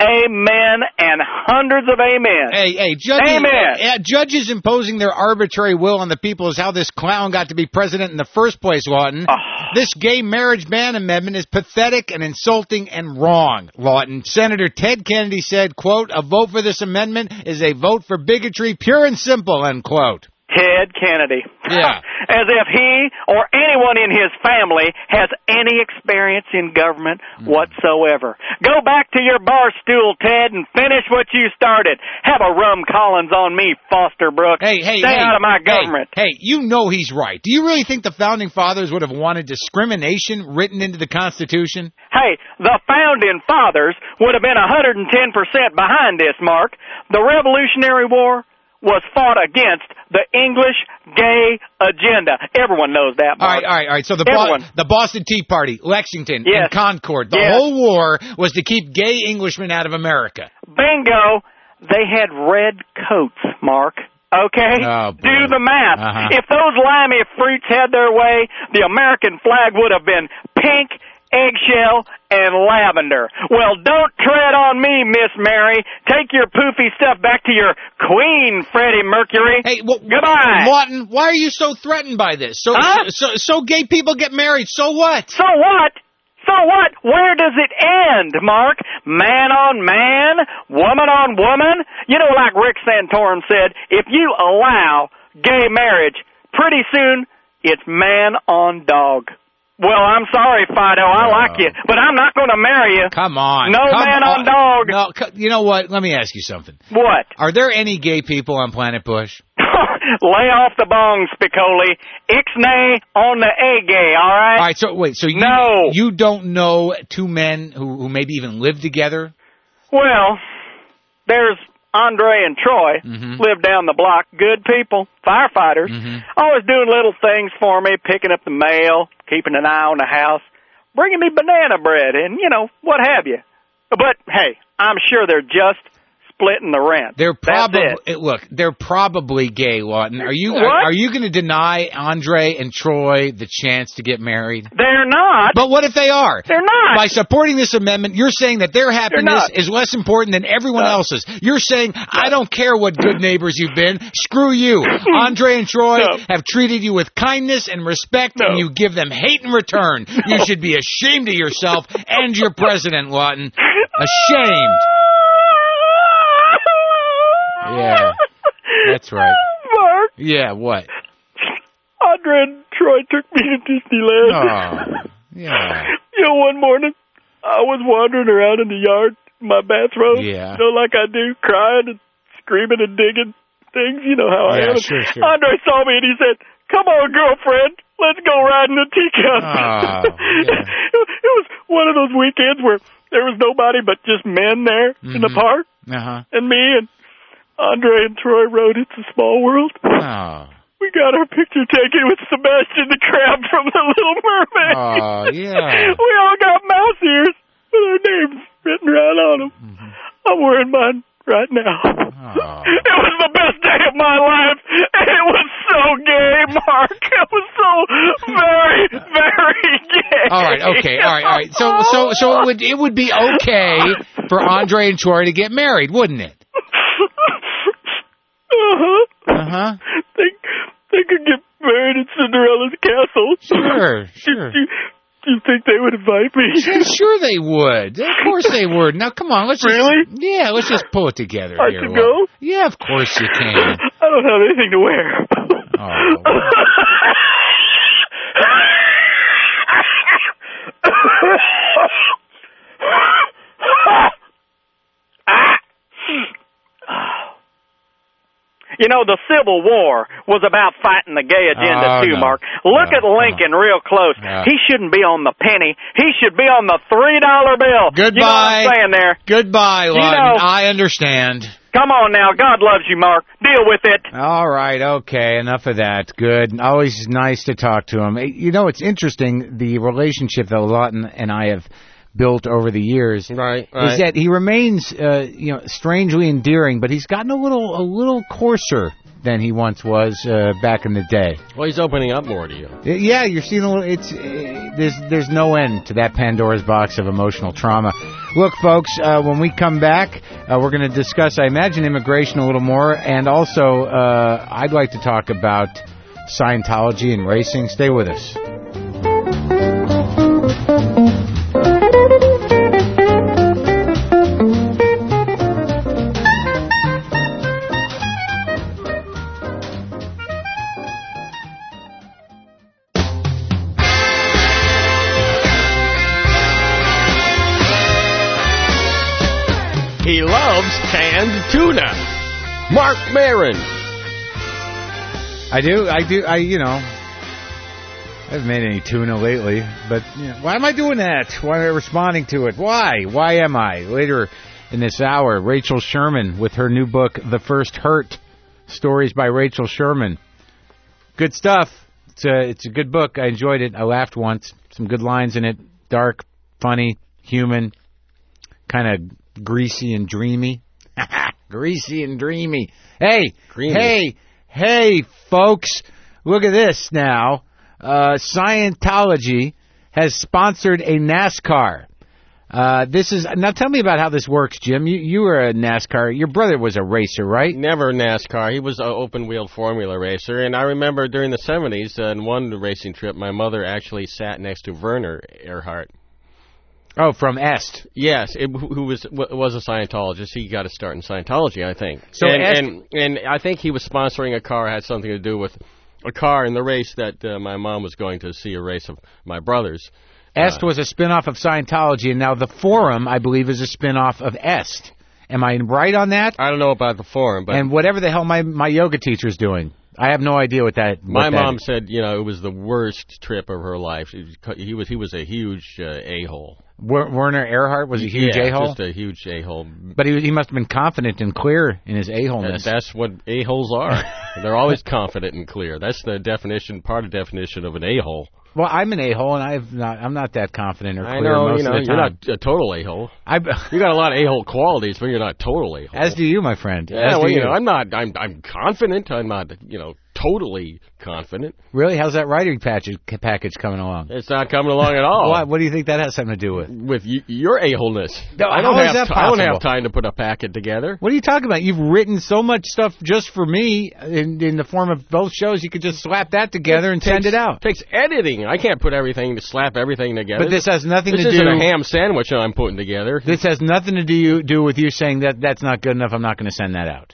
S6: Amen and hundreds of amens.
S2: Hey, hey, judges,
S6: Amen.
S2: Uh, judges imposing their arbitrary will on the people is how this clown got to be president in the first place, Lawton.
S6: Oh.
S2: This gay marriage ban amendment is pathetic and insulting and wrong, Lawton. Senator Ted Kennedy said, quote, "A vote for this amendment is a vote for bigotry, pure and simple," end quote.
S6: Ted Kennedy.
S2: Yeah.
S6: As if he or anyone in his family has any experience in government mm. whatsoever. Go back to your bar stool, Ted, and finish what you started. Have a rum Collins on me, Foster Brooks.
S2: Hey, hey,
S6: Stay
S2: hey,
S6: out of my government.
S2: Hey, hey, you know he's right. Do you really think the Founding Fathers would have wanted discrimination written into the Constitution?
S6: Hey, the Founding Fathers would have been one hundred ten percent behind this, Mark. The Revolutionary War was fought against the English gay agenda. Everyone knows that, Mark.
S2: All right, all right, all right. So the Bo- the Boston Tea Party, Lexington,
S6: yes.
S2: and Concord, the
S6: yes.
S2: whole war was to keep gay Englishmen out of America.
S6: Bingo. They had red coats, Mark. Okay?
S2: Oh,
S6: do the math.
S2: Uh-huh.
S6: If those limey fruits had their way, the American flag would have been pink, eggshell, and lavender. Well, don't tread on me, Miss Mary. Take your poofy stuff back to your queen, Freddie Mercury.
S2: Hey, well,
S6: goodbye.
S2: Lawton, why are you so threatened by this? So,
S6: huh?
S2: so, so, so gay people get married. So what?
S6: So what? So what? Where does it end, Mark? Man on man? Woman on woman? You know, like Rick Santorum said, if you allow gay marriage, pretty soon it's man on dog. Well, I'm sorry, Fido. I
S2: no.
S6: like you, but I'm not going to marry you.
S2: Come on.
S6: No
S2: Come
S6: man
S2: on.
S6: on dog.
S2: No, you know what? Let me ask you something.
S6: What?
S2: Are there any gay people on Planet Bush?
S6: Lay off the bong, Spicoli. Ixnay on the A-gay, all right?
S2: All right, so wait, so you,
S6: No.
S2: you don't know two men who, who maybe even live together?
S6: Well, there's Andre and Troy,
S2: Mhm.
S6: live down the block. Good people, firefighters.
S2: Mhm.
S6: Always doing little things for me, picking up the mail, keeping an eye on the house, bringing me banana bread, and, you know, what have you. But, hey, I'm sure they're just splitting the rent.
S2: They're probably
S6: That's it.
S2: look. They're probably gay, Lawton. Are you
S6: What?
S2: are, are you going to deny Andre and Troy the chance to get married?
S6: They're not.
S2: But what if they are?
S6: They're not.
S2: By supporting this amendment, you're saying that their happiness
S6: not.
S2: is less important than everyone
S6: No.
S2: else's. You're saying, I don't care what good neighbors you've been. Screw you. Andre and Troy
S6: No.
S2: have treated you with kindness and respect,
S6: No.
S2: and you give them hate in return. You should be ashamed of yourself and your president, Lawton. Ashamed. Yeah, that's right.
S6: Mark,
S2: Yeah, what?
S6: Andre and Troy took me to Disneyland.
S2: Oh, yeah.
S6: You know, one morning, I was wandering around in the yard, in my bathrobe,
S2: Yeah.
S6: you know, like I do, crying and screaming and digging things, you know how
S2: Yeah,
S6: I am.
S2: sure, sure.
S6: Andre saw me and he said, "Come on, girlfriend, let's go riding the teacup."
S2: Oh, yeah.
S6: it, it was one of those weekends where there was nobody but just men there in the
S2: Mhm.
S6: park,
S2: Uh-huh.
S6: and me and Andre and Troy rode It's a Small World.
S2: Oh.
S6: We got our picture taken with Sebastian the Crab from The Little Mermaid.
S2: Oh, yeah.
S6: We all got mouse ears with our names written right on them.
S2: Mm-hmm.
S6: I'm wearing mine right now.
S2: Oh.
S6: It was the best day of my life, and it was so gay, Mark. It was so very, very gay.
S2: All right, okay, all right, all right. So, so, so it would it would be okay for Andre and Troy to get married, wouldn't it?
S6: Uh-huh.
S2: Uh-huh.
S6: They, they could get married in Cinderella's castle.
S2: Sure, sure.
S6: Do you, do you think they would invite me?
S2: Yeah, sure they would. Of course they would. Now, come on, let's just...
S6: Really?
S2: Yeah, let's just pull it together
S6: I
S2: here.
S6: should
S2: Lon.
S6: go?
S2: Yeah, of course you can.
S6: I don't have anything to wear.
S2: Oh.
S6: You know, the Civil War was about fighting the gay agenda,
S2: Oh,
S6: too,
S2: no.
S6: Mark. Look
S2: No,
S6: at Lincoln real close.
S2: Yeah.
S6: He shouldn't be on the penny. He should be on the three dollar bill.
S2: Goodbye.
S6: You know what I'm saying there?
S2: Goodbye, Lon.
S6: know-
S2: I understand.
S6: Come on now. God loves you, Mark. Deal with it.
S2: All right, okay, enough of that. Good. Always nice to talk to him. You know, it's interesting, the relationship that Lawton and I have built over the years
S1: Right, right.
S2: is that he remains, uh, you know, strangely endearing, but he's gotten a little, a little coarser than he once was uh, back in the day.
S1: Well, he's opening up more to you.
S2: Uh, Yeah, you're seeing a little. It's uh, there's there's no end to that Pandora's box of emotional trauma. Look, folks, uh, when we come back, uh, we're going to discuss, I imagine, immigration a little more, and also uh, I'd like to talk about Scientology and racing. Stay with us.
S1: He loves canned tuna. Mark Maron.
S2: I do, I do, I you know, I haven't made any tuna lately, but you know, why am I doing that? Why am I responding to it? Why? Why am I? Later in this hour, Rachel Sherman with her new book, The First Hurt, stories by Rachel Sherman. Good stuff. It's a, it's a good book. I enjoyed it. I laughed once. Some good lines in it. Dark, funny, human, kind of greasy and dreamy. Greasy and dreamy. Hey,
S1: Dreamy.
S2: hey, hey, folks, look at this now. Uh, Scientology has sponsored a NASCAR. Uh, this is now. Tell me about how this works, Jim. You you were a NASCAR. Your brother was a racer, right?
S1: Never NASCAR. He was an open-wheeled formula racer. And I remember during the seventies, uh, in one racing trip, my mother actually sat next to Werner Earhart.
S2: Oh, from Est.
S1: Yes, it, who was was a Scientologist. He got to start in Scientology, I think.
S2: So
S1: and,
S2: Est-
S1: and and I think he was sponsoring a car, had something to do with a car in the race that uh, my mom was going to see, a race of my brother's.
S2: Est was a spin-off of Scientology, and now the Forum, I believe, is a spin-off of Est. Am I right on that?
S1: I don't know about the forum, but
S2: And whatever the hell my, my yoga teacher's doing. I have no idea what that.
S1: My
S2: what
S1: mom
S2: that
S1: said, you know, it was the worst trip of her life. He was he was a huge uh, a-hole.
S2: Werner Erhard was a huge
S1: yeah,
S2: a-hole?
S1: just a huge a-hole.
S2: But he he must have been confident and clear in his a-holeness.
S1: And that's what a-holes are. They're always confident and clear. That's the definition, part of the definition of an a-hole.
S2: Well, I'm an a-hole, and I've not, I'm not that confident or clear
S1: I know,
S2: most
S1: you know,
S2: of the time.
S1: you're not a total a-hole.
S2: I,
S1: you got a lot of a-hole qualities, but you're not total a-hole.
S2: As do you, my friend.
S1: Yeah,
S2: As
S1: well,
S2: do
S1: you
S2: you
S1: know, I'm not, I'm, I'm confident. I'm not, you know, totally confident.
S2: Really? How's that writing package, package coming along?
S1: It's not coming along at all.
S2: What, what do you think that has something to do with?
S1: With y- your a-holeness.
S2: No,
S1: I don't
S2: how
S1: have
S2: is that
S1: t- I don't
S2: possible?
S1: have time to put a packet together.
S2: What are you talking about? You've written so much stuff just for me in, in the form of both shows. You could just slap that together and
S1: takes,
S2: send it out.
S1: It takes editing. I can't put everything to slap everything together.
S2: But this has nothing
S1: this
S2: to
S1: isn't
S2: do.
S1: a ham sandwich that I'm putting together.
S2: This has nothing to do do with you saying that that's not good enough. I'm not going to send that out.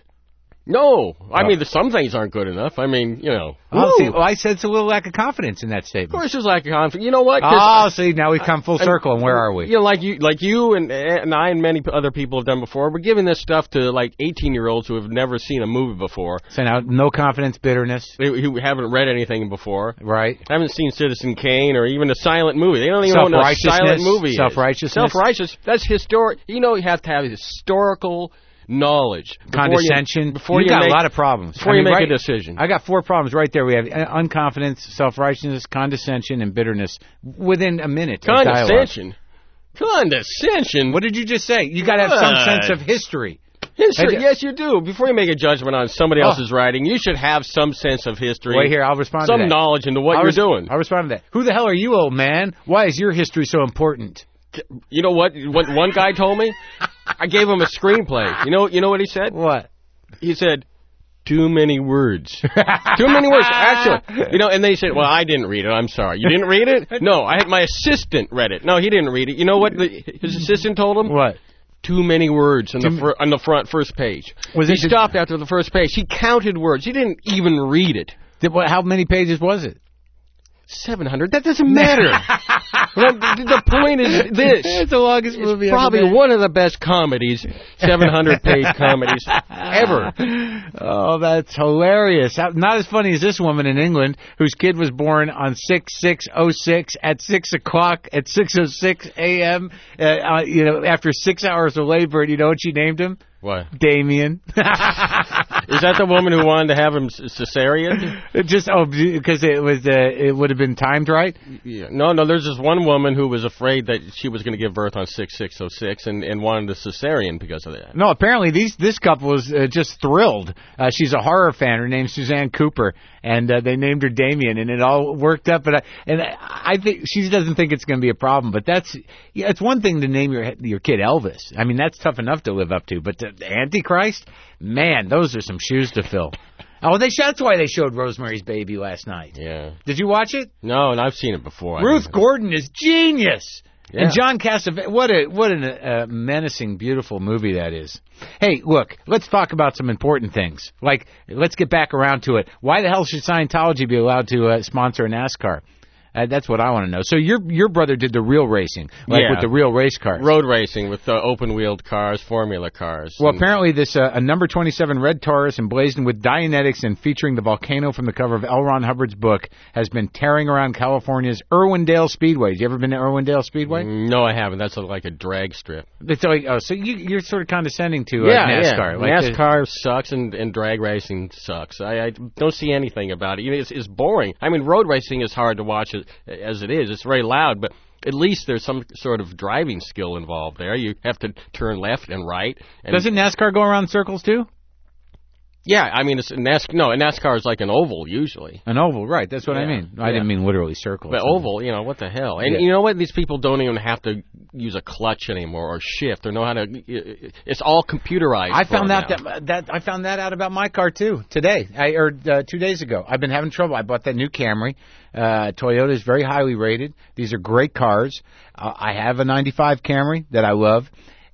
S1: No, I
S2: Oh.
S1: mean, the, some things aren't good enough. I mean, you know.
S2: Oh,
S1: Ooh.
S2: see, well, I said it's a little lack of confidence in that
S1: Of
S2: statement.
S1: course, there's lack of confidence. You know what? 'Cause
S2: Oh, see, now we've come full
S1: I-
S2: circle, and where are we?
S1: You know, like you, like you, and and I, and many other people have done before. We're giving this stuff to like eighteen-year-olds who have never seen a movie before,
S2: So now, no confidence, bitterness,
S1: who who haven't read anything before,
S2: right?
S1: haven't seen Citizen Kane or even a silent movie. They don't even know what a
S2: Self-righteousness,
S1: silent movie is.
S2: self-righteousness.
S1: Self-righteous. That's historic. You know, you have to have historical knowledge. before you-
S2: Condescension.
S1: Before
S2: you
S1: you
S2: got
S1: make,
S2: a lot of problems.
S1: Before
S2: I
S1: you
S2: mean,
S1: make
S2: right-
S1: a decision.
S2: I got four problems right there. We have uh, unconfidence, self-righteousness, condescension, and bitterness within a minute. of dialogue.
S1: Condescension. Condescension.
S2: What did you just say? You got to have some
S1: What?
S2: sense of history.
S1: History,
S2: I-
S1: yes, you do. Before you make a judgment on somebody
S2: Oh.
S1: else's writing, you should have some sense of history.
S2: Wait here, I'll respond
S1: some
S2: to that.
S1: knowledge into what
S2: I'll
S1: you're
S2: res-
S1: doing.
S2: I'll respond to that. Who the hell are you, old man? Why is your history so important?
S1: You know what? What one guy told me? I gave him a screenplay. You know, you know what he said?
S2: What?
S1: He said, "Too many words." Too many words. Actually, you know. And they said, "Well, I didn't read it. I'm sorry. You didn't read it? No, I had my assistant read it. No, he didn't read it. You know what the, his assistant told him?
S2: What?
S1: Too many words on the
S2: Too-
S1: fr- on the front first page.
S2: Was
S1: he
S2: it just-
S1: stopped after the first page. He counted words. He didn't even read it.
S2: Did, what, how many pages was it?
S1: seven hundred. That doesn't matter. Well, the, the point is this.
S2: It's the longest movie
S1: It's
S2: ever
S1: probably
S2: made.
S1: one of the best comedies, seven hundred page comedies ever.
S2: Oh, that's hilarious. How- Not as funny as this woman in England whose kid was born on six six oh six at six o'clock at six oh six a.m. Uh, uh, you know, after six hours of labor. And you know what she named him?
S1: What?
S2: Damien.
S1: Is that the woman who wanted to have him c- cesarean?
S2: It just oh because it was uh, it would have been timed right.
S1: Yeah. No, no, there's this one woman who was afraid that she was going to give birth on six six oh six and, and wanted a cesarean because of that.
S2: No, apparently these this couple was uh, just thrilled. Uh, she's a horror fan. Her name's Suzanne Cooper, and uh, they named her Damien, and it all worked up. But I, and I, I think she doesn't think it's going to be a problem. But that's yeah, it's one thing to name your your kid Elvis. I mean, that's tough enough to live up to. But the, the Antichrist, man, those are some shoes to fill. Oh, they that's why they showed Rosemary's Baby last night.
S1: Yeah.
S2: Did you watch it?
S1: No, and I've seen it before. I
S2: Ruth
S1: mean,
S2: Gordon is genius.
S1: Yeah.
S2: And John Cassavetes, what a what a uh, menacing, beautiful movie that is. Hey, look, let's talk about some important things. Like, let's get back around to it. Why the hell should Scientology be allowed to uh, sponsor a NASCAR? Uh, that's what I want to know. So your your brother did the real racing, like
S1: Yeah.
S2: with the real race cars.
S1: road racing with uh, open-wheeled cars, formula cars.
S2: Well,
S1: and-
S2: apparently this uh, a number twenty-seven red Taurus emblazoned with Dianetics and featuring the volcano from the cover of L. Ron Hubbard's book has been tearing around California's Irwindale Speedway. You ever been to Irwindale Speedway?
S1: No, I haven't. That's a, like a drag strip.
S2: It's like, oh, so you, you're sort of condescending to uh,
S1: yeah,
S2: NASCAR.
S1: yeah.
S2: Like the-
S1: NASCAR sucks and, and drag racing sucks. I, I don't see anything about it. You know, it's, it's boring. I mean, road racing is hard to watch as, as it is. It's very loud, but at least there's some sort of driving skill involved there. You have to turn left and right. And
S2: Doesn't NASCAR go around in circles too?
S1: Yeah, I mean, it's NASCAR. No, a NASCAR is like an oval usually.
S2: An oval, right? That's what I
S1: Yeah,
S2: mean. I
S1: yeah.
S2: didn't mean literally circles.
S1: But oval, you know, what the hell? And
S2: Yeah.
S1: you know what? These people don't even have to use a clutch anymore or shift or know how to. It's all computerized.
S2: I
S1: for
S2: found
S1: them
S2: out
S1: now.
S2: that that I found that out about my car too today. I or uh, two days ago. I've been having trouble. I bought that new Camry. Uh, Toyota is very highly rated. These are great cars. Uh, I have a ninety-five Camry that I love.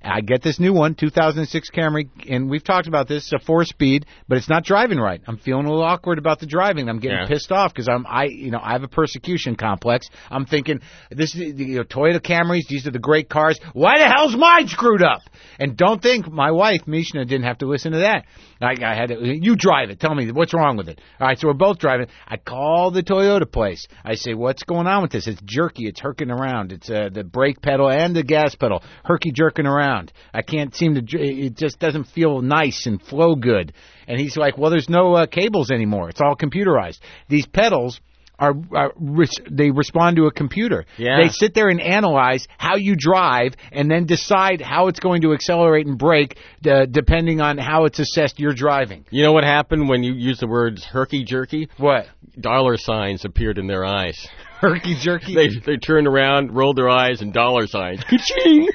S2: I get this new one, two thousand six Camry, and we've talked about this. It's a four-speed, but it's not driving right. I'm feeling a little awkward about the driving. I'm getting
S1: yeah.
S2: pissed off because I'm, I, you know, I have a persecution complex. I'm thinking, this is you know, Toyota Camrys. These are the great cars. Why the hell's mine screwed up? And don't think my wife Mishna didn't have to listen to that. I, I had to, you drive it. Tell me what's wrong with it. All right, so we're both driving. I call the Toyota place. I say, what's going on with this? It's jerky. It's herking around. It's uh, the brake pedal and the gas pedal herky jerking around. I can't seem to. It just doesn't feel nice and flow good. And he's like, well, there's no uh, cables anymore. It's all computerized. These pedals are, are res- they respond to a computer.
S1: Yeah.
S2: They sit there and analyze how you drive and then decide how it's going to accelerate and brake uh, depending on how it's assessed you're driving.
S1: You know what happened when you used the words herky-jerky?
S2: What?
S1: Dollar signs appeared in their eyes.
S2: Herky-jerky?
S1: They they turned around, rolled their eyes, and dollar signs. Ka-ching!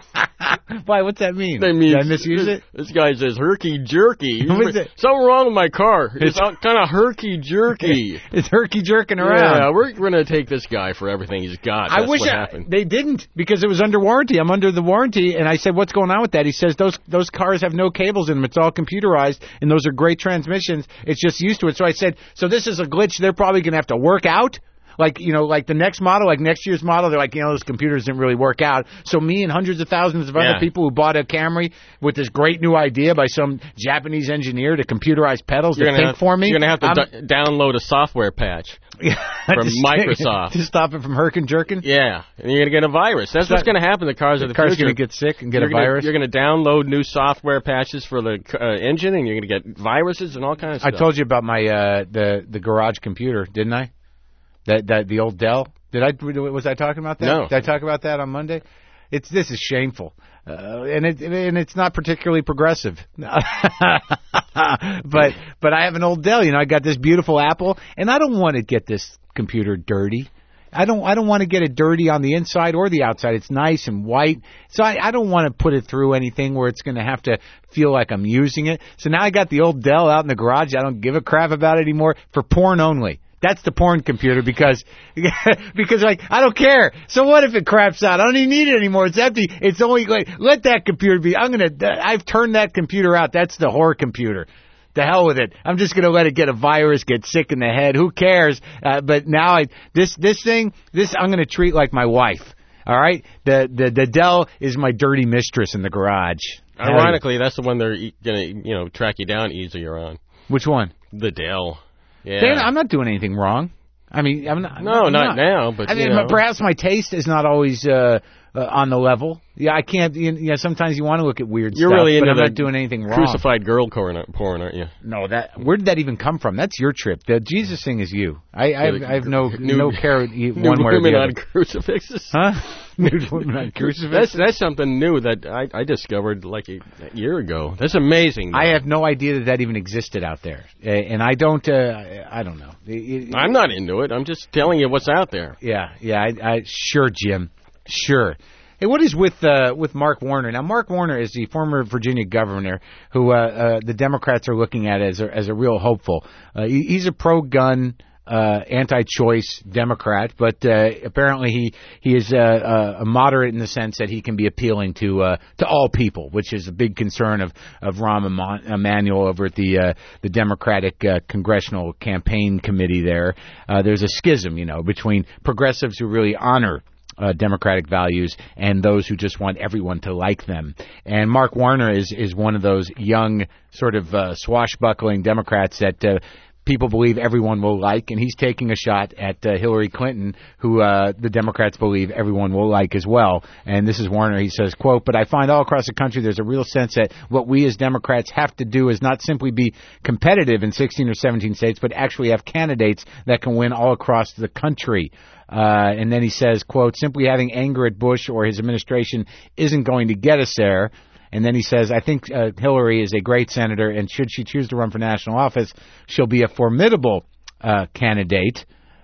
S2: Why? What's that mean?
S1: They mean,
S2: Did I misuse
S1: this,
S2: it?
S1: This guy says herky-jerky.
S2: What is it?
S1: Something wrong with my car. It's, it's kind of herky-jerky.
S2: It's herky-jerking around.
S1: Yeah, we're going to take this guy for everything he's got. That's
S2: I wish
S1: what
S2: I,
S1: happened.
S2: they didn't, because it was under warranty. I'm under the warranty, and I said, what's going on with that? He says, those those cars have no cables in them. It's all computerized, and those are great transmissions. It's just used to it. So I said, so this is a glitch they're probably going to have to work out? Like, you know, like the next model, like next year's model, they're like, you know, those computers didn't really work out. So me and hundreds of thousands of other
S1: Yeah.
S2: people who bought a Camry with this great new idea by some Japanese engineer to computerize pedals
S1: You're
S2: to
S1: gonna
S2: think
S1: have,
S2: for me.
S1: You're going to have to
S2: I'm-
S1: d- download a software patch from
S2: to-
S1: Microsoft.
S2: to stop it from herking jerking.
S1: Yeah, and you're going to get a virus. That's
S2: So
S1: what's going to happen to cars of
S2: The
S1: the
S2: car's
S1: future.
S2: going to get sick and get
S1: you're
S2: a
S1: gonna,
S2: virus.
S1: You're going to download new software patches for the uh, engine, and you're going to get viruses and all kinds of
S2: I
S1: stuff.
S2: told you about my uh, the the garage computer, didn't I? That that the old Dell. Did I was I talking about that?
S1: No.
S2: Did I talk about that on Monday? It's this is shameful, uh, and it and it's not particularly progressive. but but I have an old Dell. You know, I got this beautiful Apple, and I don't want to get this computer dirty. I don't I don't want to get it dirty on the inside or the outside. It's nice and white. So I, I don't want to put it through anything where it's going to have to feel like I'm using it. So now I got the old Dell out in the garage. I don't give a crap about it anymore, for porn only. That's the porn computer because because like I don't care. So what if it craps out? I don't even need it anymore. It's empty. It's only like let that computer be. I'm gonna. I've turned that computer out. That's the whore computer. The hell with it. I'm just gonna let it get a virus, get sick in the head. Who cares? Uh, but now I this this thing this I'm gonna treat like my wife. All right. The the the Dell is my dirty mistress in the garage.
S1: Ironically, that's the one they're e- gonna you know track you down easier on.
S2: Which one?
S1: The Dell. Yeah.
S2: Dan, I'm not doing anything wrong. I mean, I'm not.
S1: No,
S2: I'm
S1: not, now. But
S2: I mean,
S1: you know.
S2: perhaps my taste is not always uh, uh, on the level. Yeah, I can't. You know, sometimes you want to look at weird
S1: You're
S2: stuff,
S1: really into
S2: but I'm
S1: the
S2: not doing anything wrong.
S1: Crucified girl porn, porn, aren't you?
S2: No, that. Where did that even come from? That's your trip. The Jesus thing is you. I, I, have, I have no
S1: Nude-
S2: no care e-
S1: Nude
S2: one way or
S1: women
S2: the
S1: on
S2: other.
S1: crucifixes.
S2: Huh? Nude women on
S1: That's
S2: crucifixes.
S1: that's something new that I, I discovered like a, a year ago. That's amazing.
S2: I have no idea that that even existed out there, uh, and I don't. Uh, I don't know. It- it-
S1: I'm not into it. I'm just telling you what's out there.
S2: Yeah, yeah, I, I sure, Jim, sure. Hey, what is with uh, with Mark Warner? Now, Mark Warner is the former Virginia governor who uh, uh, the Democrats are looking at as a, as a real hopeful. Uh, he, he's a pro-gun, uh, anti-choice Democrat, but uh, apparently he he is uh, a moderate in the sense that he can be appealing to uh, to all people, which is a big concern of of Rahm Emanuel over at the uh, the Democratic uh, Congressional Campaign Committee. There, uh, there's a schism, you know, between progressives who really honor Uh, democratic values and those who just want everyone to like them. And Mark Warner is, is one of those young sort of uh, swashbuckling Democrats that uh, people believe everyone will like, and he's taking a shot at uh, Hillary Clinton, who uh, the Democrats believe everyone will like as well. And this is Warner. He says, quote, "But I find all across the country there's a real sense that what we as Democrats have to do is not simply be competitive in sixteen or seventeen states, but actually have candidates that can win all across the country." Uh, and then he says, quote, "Simply having anger at Bush or his administration isn't going to get us there." And then he says, "I think uh, Hillary is a great senator, and should she choose to run for national office, she'll be a formidable uh, candidate."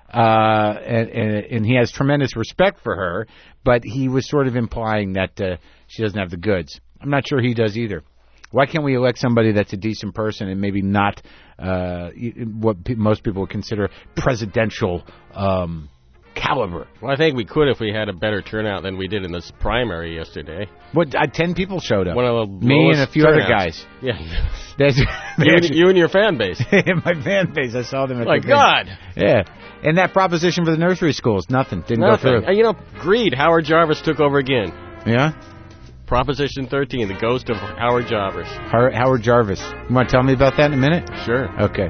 S2: Uh, and, and, and he has tremendous respect for her, but he was sort of implying that uh, she doesn't have the goods. I'm not sure he does either. Why can't we elect somebody that's a decent person and maybe not uh, what pe- most people would consider presidential um caliber.
S1: Well, I think we could if we had a better turnout than we did in this primary yesterday.
S2: What? Uh, ten people showed up.
S1: One of the
S2: Me and a few
S1: turnouts.
S2: other guys.
S1: Yeah.
S2: That's,
S1: you, and, you and your fan base.
S2: My fan base. I saw them at
S1: My
S2: the
S1: God.
S2: thing. Yeah. And that proposition for the nursery schools, nothing. Didn't
S1: Nothing.
S2: go through.
S1: Uh, you know, greed. Howard Jarvis took over again.
S2: Yeah?
S1: Proposition thirteen, the ghost of Howard Jarvis.
S2: Har- Howard Jarvis. You want to tell me about that in a minute?
S1: Sure.
S2: Okay.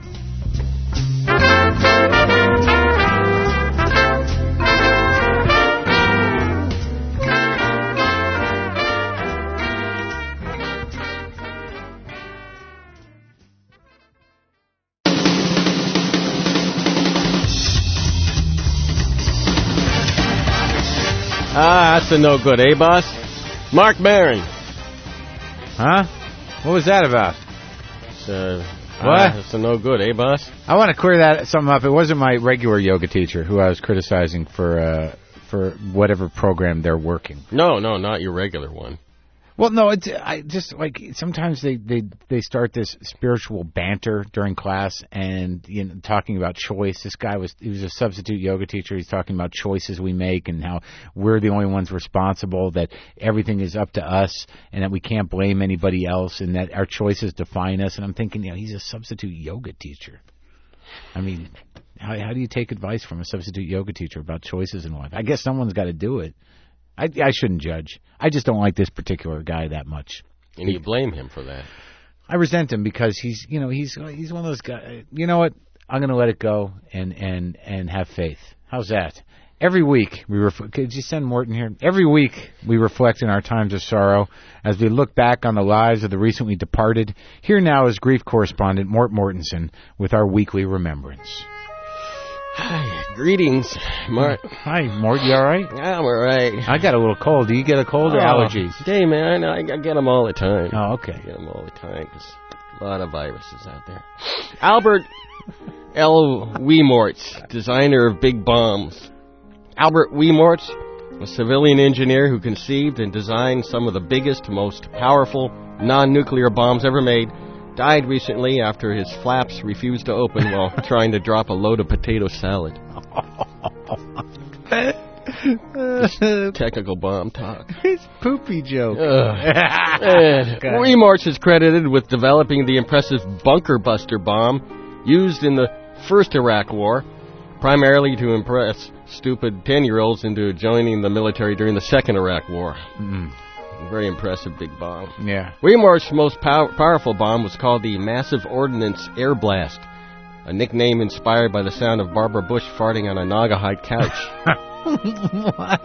S1: Ah, that's a no good, eh, boss? Mark Maron.
S2: Huh? What was that about?
S1: It's, uh,
S2: What?
S1: Ah, it's a no good, eh, boss?
S2: I want to clear that something up. It wasn't my regular yoga teacher who I was criticizing for uh, for whatever program they're working.
S1: No, no, not your regular one.
S2: Well, no, it's I just like sometimes they, they, they start this spiritual banter during class and you know talking about choice. This guy was he was a substitute yoga teacher. He's talking about choices we make and how we're the only ones responsible, that everything is up to us and that we can't blame anybody else and that our choices define us. And I'm thinking, you know, he's a substitute yoga teacher. I mean, how how do you take advice from a substitute yoga teacher about choices in life? I guess someone's got to do it. I, I shouldn't judge. I just don't like this particular guy that much.
S1: And you blame him for that.
S2: I resent him because he's, you know, he's he's one of those guys. You know what? I'm going to let it go and, and, and have faith. How's that? Every week we ref- could you send Morton here? Every week we reflect in our times of sorrow as we look back on the lives of the recently departed. Here now is grief correspondent Mort Mortensen with our weekly remembrance.
S1: Hi, greetings, Mart.
S2: Hi, Mort. You all right?
S1: I'm all right.
S2: I got a little cold. Do you get a cold or
S1: Oh,
S2: allergies?
S1: Hey, man, I, I get them all the time.
S2: Oh, okay.
S1: I get them all the time because a lot of viruses out there. Albert L. Weemorts, designer of big bombs. Albert Weemorts, a civilian engineer who conceived and designed some of the biggest, most powerful non-nuclear bombs ever made, died recently after his flaps refused to open while trying to drop a load of potato salad. Technical bomb talk.
S2: It's poopy joke.
S1: Weemorts is credited with developing the impressive Bunker Buster bomb used in the first Iraq War, primarily to impress stupid ten-year-olds into joining the military during the second Iraq War.
S2: Mm.
S1: Very impressive big bomb.
S2: Yeah.
S1: Weemort's most pow- powerful bomb was called the Massive Ordnance Air Blast, a nickname inspired by the sound of Barbara Bush farting on a Naugahyde couch.
S2: What?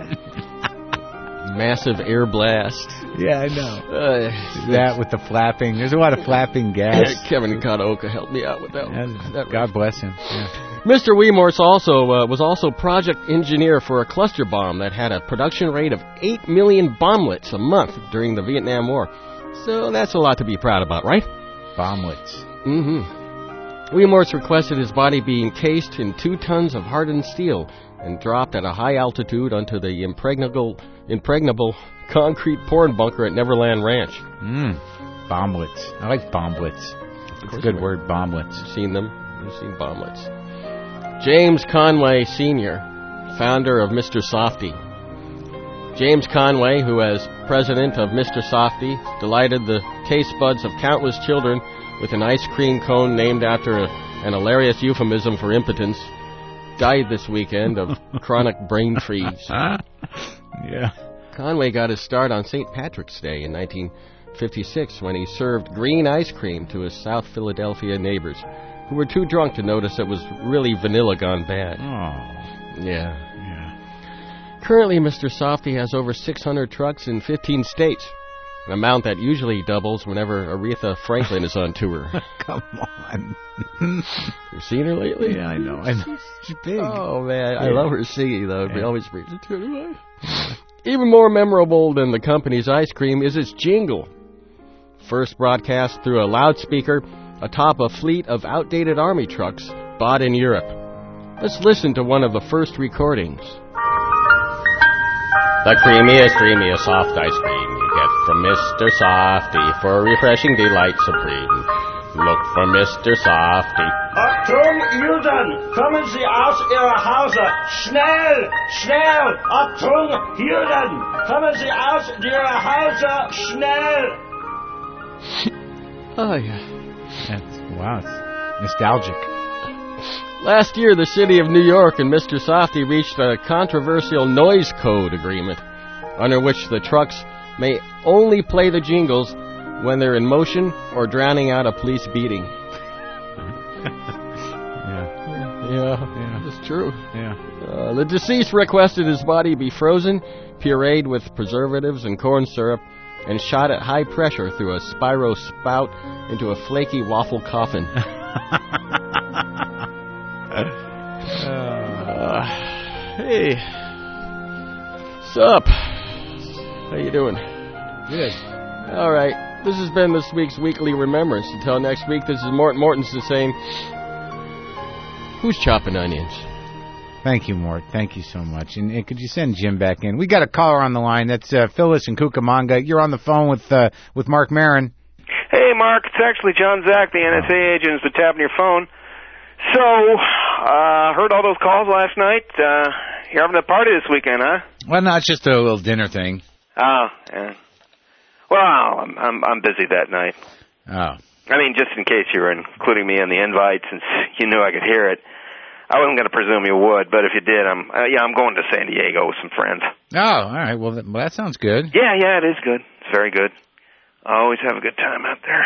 S1: Massive Air Blast.
S2: Yeah, I know.
S1: Uh,
S2: That with the flapping. There's a lot of flapping gas.
S1: Kevin Kataoka helped me out with that one.
S2: And God bless him. Yeah.
S1: Mister Weemorts also uh, was also project engineer for a cluster bomb that had a production rate of eight million bomblets a month during the Vietnam War. So that's a lot to be proud about, right?
S2: Bomblets.
S1: Mm-hmm. Weemorts requested his body be encased in two tons of hardened steel and dropped at a high altitude onto the impregnable, impregnable concrete porn bunker at Neverland Ranch.
S2: Mm. Bomblets. I like bomblets. It's a good word, bomblets.
S1: You've seen them. You've seen bomblets. James Conway Senior, founder of Mister Softy. James Conway, who as president of Mister Softy delighted the taste buds of countless children with an ice cream cone named after a, an hilarious euphemism for impotence, died this weekend of chronic brain freeze.
S2: Yeah.
S1: Conway got his start on Saint Patrick's Day in nineteen fifty-six when he served green ice cream to his South Philadelphia neighbors, who were too drunk to notice it was really vanilla gone bad.
S2: Oh.
S1: Yeah.
S2: Yeah.
S1: Currently, Mister Softy has over six hundred trucks in fifteen states, an amount that usually doubles whenever Aretha Franklin is on tour.
S2: Come on.
S1: You've seen her lately?
S2: Yeah, I know. I know. She's big.
S1: Oh, man. I
S2: Yeah.
S1: love her singing, though. It
S2: Yeah.
S1: always brings a tear to my eye. Even more memorable than the company's ice cream is its jingle. First broadcast through a loudspeaker atop a fleet of outdated army trucks bought in Europe. Let's listen to one of the first recordings. The creamiest, creamiest soft ice cream you get from Mister Softy for refreshing delight supreme. look for Mister Softy.
S7: Achtung, Juden, kommen Sie aus Ihrer Hause. Schnell, schnell. Achtung, Juden, kommen Sie aus Ihrer Hause. Schnell.
S1: Oh, yeah.
S2: That's, wow, it's nostalgic.
S1: Last year, the city of New York and Mister Softy reached a controversial noise code agreement under which the trucks may only play the jingles when they're in motion or drowning out a police beating.
S2: yeah.
S1: Yeah,
S2: yeah,
S1: it's true.
S2: Yeah.
S1: Uh, the deceased requested his body be frozen, pureed with preservatives and corn syrup, and shot at high pressure through a spiral spout into a flaky waffle coffin. uh, hey, sup? How you doing?
S2: Good.
S1: All right. This has been this week's Weekly Remembrance. Until next week, this is Mort Mortensen saying, who's chopping onions?
S2: Thank you, Mort. Thank you so much. And, and could you send Jim back in? We got a caller on the line. That's uh, Phyllis in Cucamonga. You're on the phone with uh, with Mark Maron.
S4: Hey, Mark. It's actually John Zach, the N S A agent, who's been tapping your phone. So, uh, heard all those calls last night. Uh, you're having a party this weekend, huh?
S2: Well, no, it's just a little dinner thing.
S4: Oh, yeah. Well, I'm I'm, I'm busy that night.
S2: Oh.
S4: I mean, just in case you were including me in the invite, since you knew I could hear it. I wasn't going to presume you would, but if you did, I'm uh, yeah, I'm going to San Diego with some friends.
S2: Oh, all right. Well, that, well, that sounds good.
S4: Yeah, yeah, it is good. It's very good. I always have a good time out there.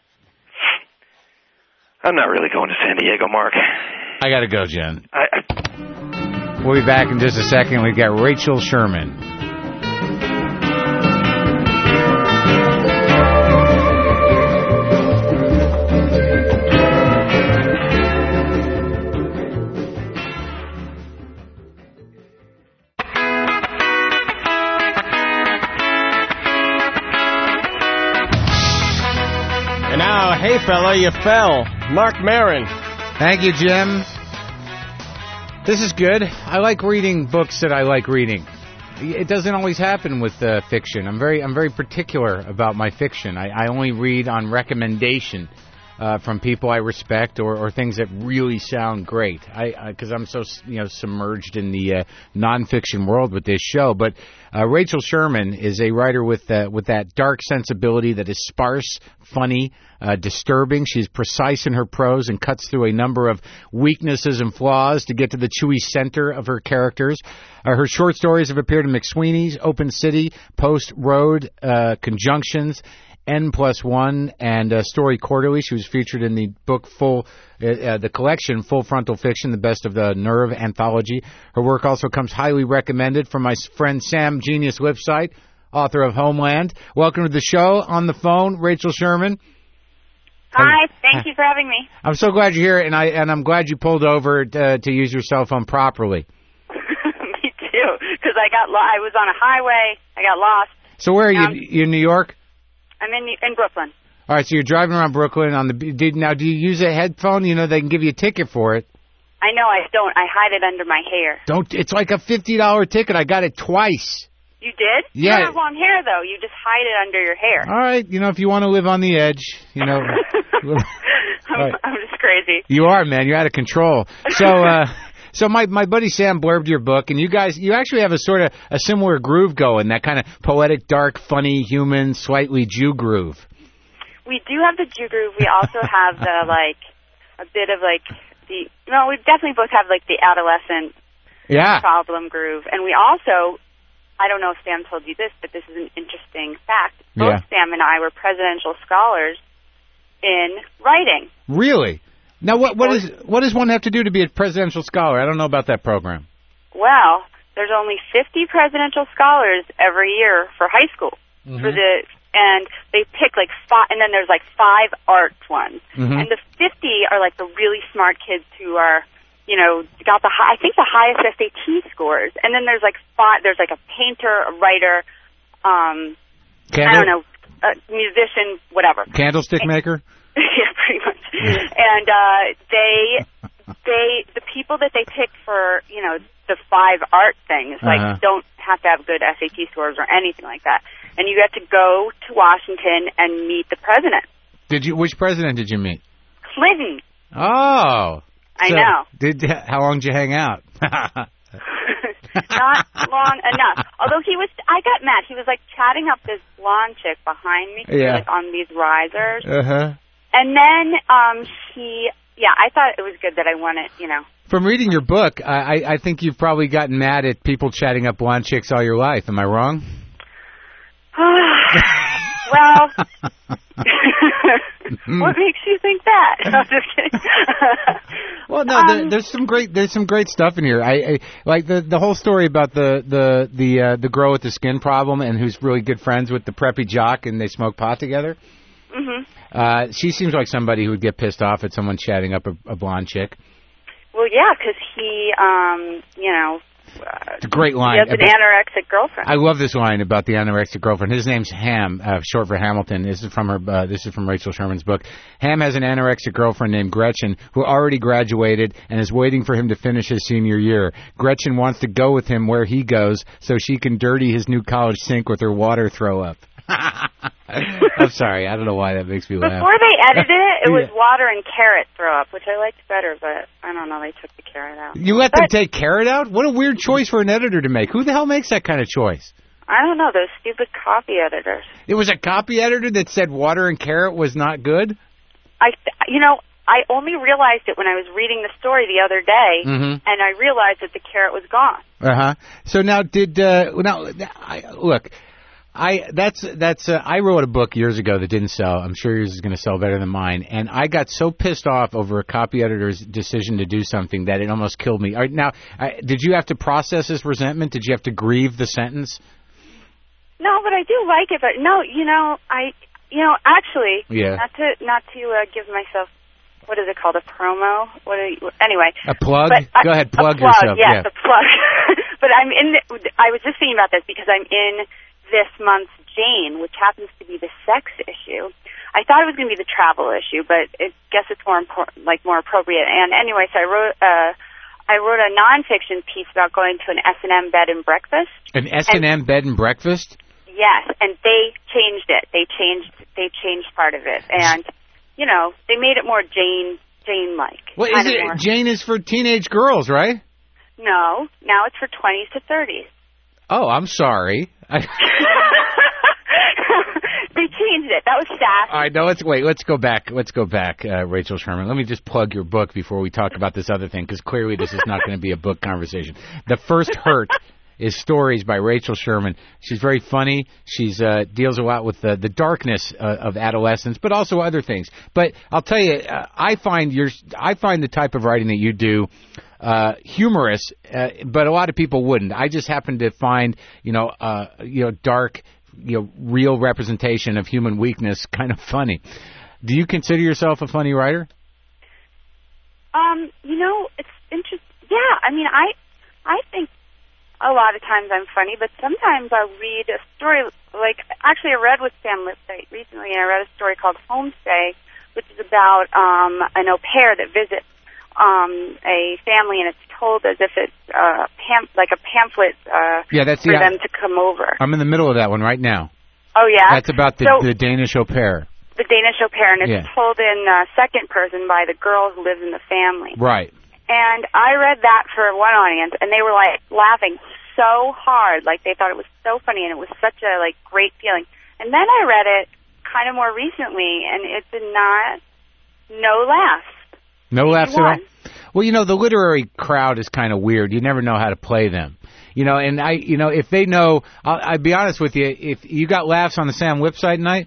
S4: I'm not really going to San Diego, Mark.
S2: I got to go, Jen.
S4: I, I...
S2: We'll be back in just a second. We've got Rachel Sherman.
S1: And now, hey fella, you fell. Mark Maron.
S2: Thank you, Jim. This is good. I like reading books that I like reading. It doesn't always happen with uh, fiction. I'm very, I'm very particular about my fiction. I, I only read on recommendation uh, from people I respect or, or things that really sound great. I, because I'm so you know submerged in the uh, nonfiction world with this show. But uh, Rachel Sherman is a writer with uh, with that dark sensibility that is sparse, funny, uh, disturbing. She's precise in her prose and cuts through a number of weaknesses and flaws to get to the chewy center of her characters. Uh, her short stories have appeared in McSweeney's, Open City, Post Road, uh, Conjunctions, N plus one, and uh, Story Quarterly. She was featured in the book Full, uh, uh, the collection Full Frontal Fiction, the Best of the Nerve anthology. Her work also comes highly recommended from my friend Sam Genius Lipsyte, author of Homeland. Welcome to the show. On the phone, Rachel Sherman.
S8: Hi, thank you for having me.
S2: I'm so glad you're here, and I and I'm glad you pulled over to, to use your cell phone properly.
S8: Me too, because I got lo- I was on a highway. I got lost.
S2: So where are
S8: now,
S2: you? You in New York?
S8: I'm in in Brooklyn.
S2: All right, so you're driving around Brooklyn on the. Did, now, do you use a headphone? You know they can give you a ticket for it.
S8: I know I don't. I hide it under my hair.
S2: Don't. It's like a fifty dollar ticket. I got it twice.
S8: You did?
S2: Yeah.
S8: You don't have long hair though. You just hide it under your hair.
S2: All right, you know if you want to live on the edge, you know.
S8: I'm,
S2: right.
S8: I'm just crazy.
S2: You are, man. You're out of control. So. uh So my, my buddy Sam blurbed your book, and you guys, you actually have a sort of a similar groove going, that kind of poetic, dark, funny, human, slightly Jew groove.
S8: We do have the Jew groove. We also have the, like, a bit of, like, the, no, we definitely both have, like, the adolescent
S2: yeah.
S8: problem groove. And we also, I don't know if Sam told you this, but this is an interesting fact. Both
S2: yeah.
S8: Sam and I were presidential scholars in writing.
S2: Really? Now, what what is what does one have to do to be a presidential scholar? I don't know about that program.
S8: Well, there's only fifty presidential scholars every year for high school.
S2: Mm-hmm.
S8: For the and they pick like five, and then there's like five arts ones,
S2: mm-hmm.
S8: and the fifty are like the really smart kids who are, you know, got the high, I think the highest S A T scores, and then there's like five. There's like a painter, a writer, um,
S2: Candle?
S8: I don't know, a musician, whatever.
S2: Candlestick maker.
S8: Yeah, pretty much. And uh, they, they, the people that they pick for, you know, the five art things, like,
S2: uh-huh.
S8: don't have to have good S A T scores or anything like that. And you get to go to Washington and meet the president.
S2: Did you? Which president did you meet?
S8: Clinton.
S2: Oh.
S8: I
S2: so
S8: know.
S2: Did how long did you hang out?
S8: Not long enough. Although he was, I got mad. He was like chatting up this blonde chick behind me,
S2: yeah.
S8: like on these risers.
S2: Uh huh.
S8: And then um he, yeah, I thought it was good that I won it, you know.
S2: From reading your book, I, I think you've probably gotten mad at people chatting up blonde chicks all your life. Am I wrong?
S8: Well, what makes you think that? No, I'm just kidding.
S2: Well, no,
S8: um,
S2: there, there's some great there's some great stuff in here. I, I like the the whole story about the the the uh, the girl with the skin problem and who's really good friends with the preppy jock and they smoke pot together.
S8: Mhm.
S2: Uh, she seems like somebody who would get pissed off at someone chatting up a, a blonde chick.
S8: Well, yeah, because he, um, you know. Uh,
S2: It's a great line.
S8: He has an
S2: about,
S8: anorexic girlfriend.
S2: I love this line about the anorexic girlfriend. His name's Ham, uh, short for Hamilton. This is from her. Uh, this is from Rachel Sherman's book. Ham has an anorexic girlfriend named Gretchen who already graduated and is waiting for him to finish his senior year. Gretchen wants to go with him where he goes so she can dirty his new college sink with her water throw up. I'm sorry. I don't know why that makes me laugh.
S8: Before they edited it, it was
S2: Yeah.
S8: water and carrot throw up, which I liked better, but I don't know. They took the carrot out.
S2: You let
S8: but,
S2: them take carrot out? What a weird choice for an editor to make. Who the hell makes that kind of choice?
S8: I don't know. Those stupid copy editors.
S2: It was a copy editor that said water and carrot was not good?
S8: I, you know, I only realized it when I was reading the story the other day,
S2: Mhm.
S8: and I realized that the carrot was gone.
S2: Uh-huh. So now did uh now I, look, I that's that's uh, I wrote a book years ago that didn't sell. I'm sure yours is going to sell better than mine. And I got so pissed off over a copy editor's decision to do something that it almost killed me. All right, now, I, did you have to process this resentment? Did you have to grieve the sentence?
S8: No, but I do like it. But no, you know, I, you know, actually,
S2: Yeah.
S8: not to not to uh, give myself. What is it called? A promo? What? Are you, anyway.
S2: A plug?
S8: But,
S2: Go ahead, plug,
S8: a plug
S2: yourself.
S8: Yes,
S2: yeah.
S8: a plug. But I'm in. The, I was just thinking about this because I'm in this month's Jane, which happens to be the sex issue. I thought it was going to be the travel issue, but I guess it's more important, like more appropriate. And anyway, so I wrote. Uh, I wrote a nonfiction piece about going to an S and M bed and breakfast.
S2: An S and M bed and breakfast?
S8: Yes, and they changed it. They changed. They changed part of it, and you know, they made it more Jane, Jane-like.
S2: What is it?
S8: More.
S2: Jane is for teenage girls, right?
S8: No, now it's for twenties to thirties.
S2: Oh, I'm sorry. I...
S8: They changed it. That was sassy.
S2: All right, now let's wait. Let's go back. Let's go back, uh, Rachel Sherman. Let me just plug your book before we talk about this other thing, because clearly this is not going to be a book conversation. The First Hurt is Stories by Rachel Sherman. She's very funny. She's uh, deals a lot with the, the darkness uh, of adolescence, but also other things. But I'll tell you, uh, I find your I find the type of writing that you do uh, humorous, uh, but a lot of people wouldn't. I just happen to find, you know, uh, you know, dark, you know, real representation of human weakness kind of funny. Do you consider yourself a funny writer?
S8: Um, you know, it's interesting. Yeah, I mean, I, I think a lot of times I'm funny, but sometimes I'll read a story. Like, actually, I read with Sam Lipsyte recently, and I read a story called Homestay, which is about um, an au pair that visits um, a family, and it's told as if it's uh, pam- like a pamphlet uh,
S2: yeah, that's,
S8: for
S2: yeah,
S8: them to come over.
S2: I'm in the middle of that one right now.
S8: Oh, yeah?
S2: That's about the,
S8: so,
S2: the Danish au pair.
S8: The Danish au pair, and it's
S2: Yeah.
S8: told in uh, second person by the girl who lives in the family.
S2: Right.
S8: And I read that for one audience, and they were, like, laughing so hard. Like, they thought it was so funny, and it was such a, like, great feeling. And then I read it kind of more recently, and it did not, no laughs.
S2: No laughs at all?
S8: One.
S2: Well, you know, the literary crowd is kind of weird. You never know how to play them. You know, and I, you know, if they know, I'll, I'll be honest with you, if you got laughs on the Sam Lipsyte night?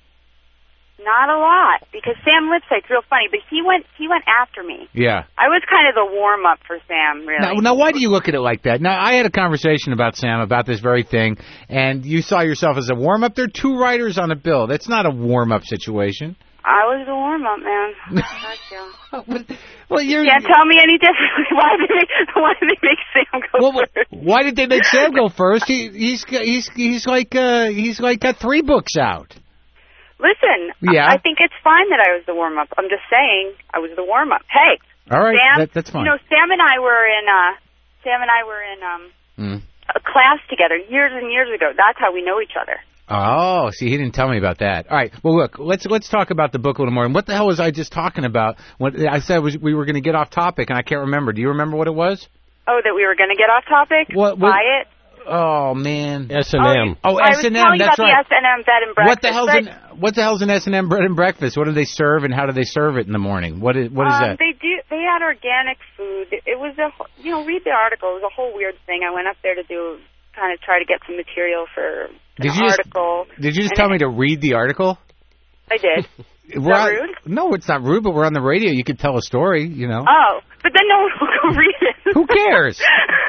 S8: Not a lot, because Sam Lipsyte's real funny, but he went he went after me.
S2: Yeah.
S8: I was kind of the warm-up for Sam, really.
S2: Now, now, why do you look at it like that? Now, I had a conversation about Sam about this very thing, and you saw yourself as a warm-up. There are two writers on a bill. That's not a warm-up situation.
S8: I was the warm-up, man. Thank you.
S2: Well, you're,
S8: you can't tell me any differently. Why did they, why did they make Sam go
S2: well,
S8: first?
S2: Why did they make Sam go first? He, he's he's he's like uh, he's like got three books out.
S8: Listen,
S2: yeah.
S8: I, I think it's fine that I was the warm-up. I'm just saying I was the warm-up. Hey,
S2: all right,
S8: Sam,
S2: that, that's fine.
S8: You know, Sam and I were in uh, Sam and I were in um,
S2: mm.
S8: a class together years and years ago. That's how we know each other.
S2: Oh, see, he didn't tell me about that. All right, well, look, let's let's talk about the book a little more. And what the hell was I just talking about? What I said was we were going to get off topic, and I can't remember. Do you remember what it was?
S8: Oh, that we were going to get off topic?
S2: What, what?
S8: Buy it?
S2: Oh, man.
S1: S and M.
S2: Oh,
S8: I
S2: S and M,
S8: was telling you
S2: that's
S8: about
S2: right.
S8: the S and M bed and breakfast.
S2: What the hell's an what the hell's an S and M bread and breakfast? What do they serve, and how do they serve it in the morning? What is what is
S8: um,
S2: that?
S8: They do. They had organic food. It was a wh- you know read the article. It was a whole weird thing. I went up there to do kind of try to get some material for an
S2: did you
S8: article.
S2: Just, did you just tell
S8: it,
S2: me to read the article?
S8: I did. Is
S2: We're
S8: that
S2: on,
S8: rude?
S2: No, it's not rude, but we're on the radio. You could tell a story, you know.
S8: Oh, but then no one will go read it.
S2: Who cares?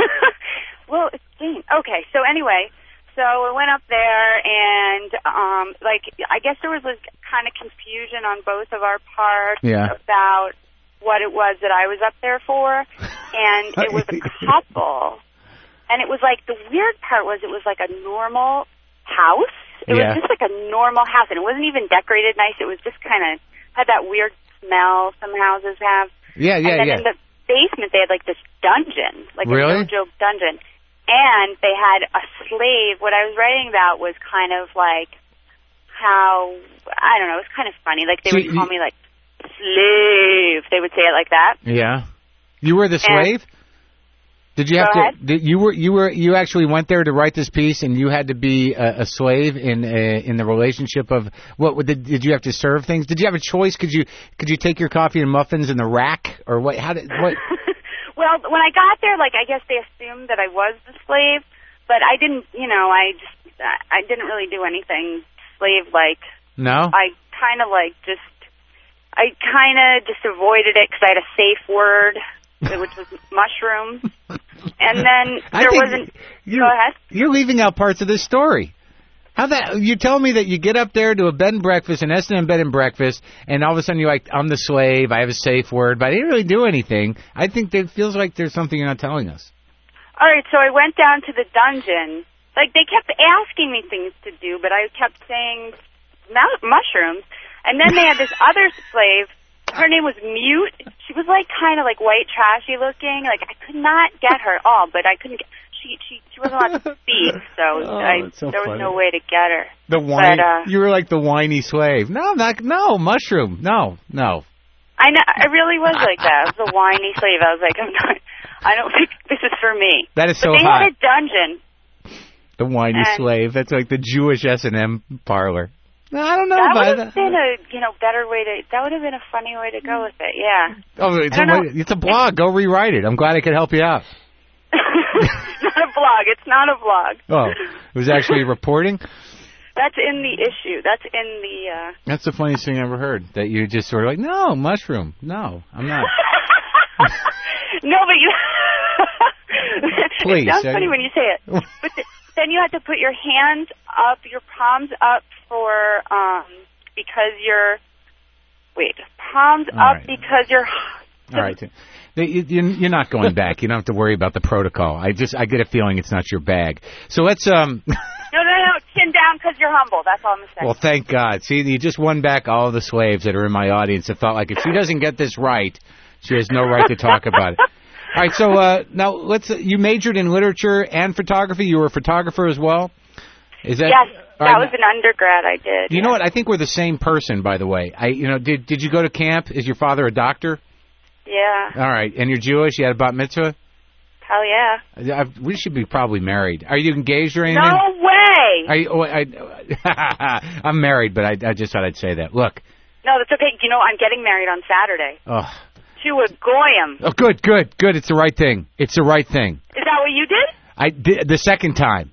S8: Well, it's Jane. Okay, so anyway, so I went up there, and um, like I guess there was like kind of confusion on both of our parts
S2: yeah.
S8: about what it was that I was up there for, and it was a couple, and it was like the weird part was it was like a normal house. It
S2: yeah.
S8: was just like a normal house, and it wasn't even decorated nice. It was just kind of had that weird smell some houses have.
S2: Yeah, yeah,
S8: and then
S2: yeah.
S8: in the basement, they had like this dungeon, like
S2: really?
S8: a no-joke dungeon. And they had a slave. What I was writing about was kind of like how, I don't know, it was kind of funny. Like they
S2: so
S8: would call you, me like, slave. They would say it like that.
S2: Yeah. You were the slave?
S8: And,
S2: did you have
S8: go
S2: to,
S8: ahead.
S2: did, you were, you were, you actually went there to write this piece and you had to be a, a slave in, a, in the relationship of, what, did, did you have to serve things? Did you have a choice? Could you, could you take your coffee and muffins in the rack or what, how did, what?
S8: Well, when I got there, like, I guess they assumed that I was the slave, but I didn't, you know, I just, I didn't really do anything slave-like.
S2: No?
S8: I kind of, like, just, I kind of just avoided it because I had a safe word, which was mushroom. And then there wasn't, go ahead.
S2: You're leaving out parts of this story. How that you tell me that you get up there to a bed and breakfast, an S and M bed and breakfast, and all of a sudden you're like, I'm the slave, I have a safe word, but I didn't really do anything. I think that it feels like there's something you're not telling us.
S8: All right, so I went down to the dungeon. Like, they kept asking me things to do, but I kept saying mu- mushrooms. And then they had this other slave. Her name was Mute. She was, like, kind of, like, white trashy looking. Like, I could not get her at all, but I couldn't get... She, she she wasn't allowed to speak, so,
S2: oh,
S8: I,
S2: so
S8: there was
S2: funny.
S8: no way to get her.
S2: The whiny,
S8: but, uh,
S2: you were like the whiny slave. No, not no mushroom. No, no.
S8: I know. I really was like that. I was a whiny slave. I was like, I'm not. I don't think this is for me.
S2: That is so
S8: but they
S2: hot.
S8: had a dungeon.
S2: The whiny
S8: and
S2: slave. That's like the Jewish S and M parlor. No, I don't know
S8: that
S2: about
S8: would
S2: that.
S8: have been a you know better way to. That would have been a funny way to go with it. Yeah.
S2: Oh, it's,
S8: I
S2: a,
S8: don't know.
S2: it's a blog. Go rewrite it. I'm glad I could help you out.
S8: It's not a blog. It's not a blog.
S2: Oh, it was actually reporting?
S8: That's in the issue. That's in the... Uh...
S2: That's the funniest thing I ever heard, that you just sort of like, no, mushroom. No, I'm not.
S8: No, but you...
S2: Please.
S8: It sounds funny when you say it. But th- then you have to put your hands up, your palms up for... um because you're... Wait. Palms
S2: All
S8: up
S2: right.
S8: because you're...
S2: All right. You're not going back. You don't have to worry about the protocol. I just I get a feeling it's not your bag. So let's um.
S8: No, no, no. Chin down because you're humble. That's all I'm saying.
S2: Well, thank God. See, you just won back all of the slaves that are in my audience that thought like if she doesn't get this right, she has no right to talk about it. All right. So uh, now let's. Uh, you majored in literature and photography. You were a photographer as well. Is that?
S8: Yes, that
S2: right,
S8: was an undergrad I did.
S2: You
S8: yeah.
S2: know what? I think we're the same person, by the way. I, you know, did did you go to camp? Is your father a doctor?
S8: Yeah.
S2: All right. And you're Jewish? You had a bat mitzvah?
S8: Hell yeah.
S2: I, we should be probably married. Are you engaged or anything?
S8: No way!
S2: Are you, oh, I, I'm married, but I, I just thought I'd say that. Look.
S8: No, that's okay. You know, I'm getting married on Saturday.
S2: Oh.
S8: To a goyim.
S2: Oh, good, good, good. It's the right thing. It's the right thing.
S8: Is that what you did?
S2: I did the second time.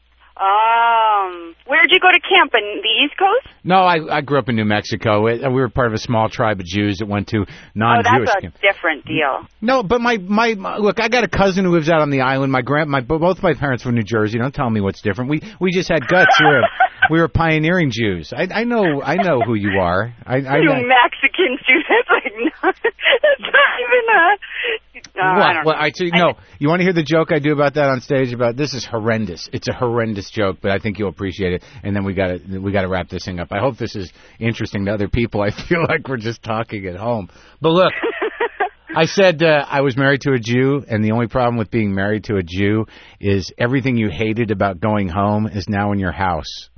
S8: Um, where'd you go to camp? In the East Coast?
S2: No, I I grew up in New Mexico. It, we were part of a small tribe of Jews that went to non-Jewish
S8: Oh, that's a
S2: camp.
S8: different deal.
S2: No, but my, my my look, I got a cousin who lives out on the island. My grand, my both my parents from New Jersey. Don't tell me what's different. We we just had guts. We were we were pioneering Jews. I I know I know who you are. I, I
S8: You
S2: know.
S8: Mexican Jews. That's like not. That's not even a. No,
S2: what?
S8: I don't
S2: Well,
S8: know.
S2: I see, no. You want to hear the joke I do about that on stage? About this is horrendous. It's a horrendous joke, but I think you'll appreciate it. And then we got to we got to wrap this thing up. I hope this is interesting to other people. I feel like we're just talking at home. But look, I said uh, I was married to a Jew, and the only problem with being married to a Jew is everything you hated about going home is now in your house.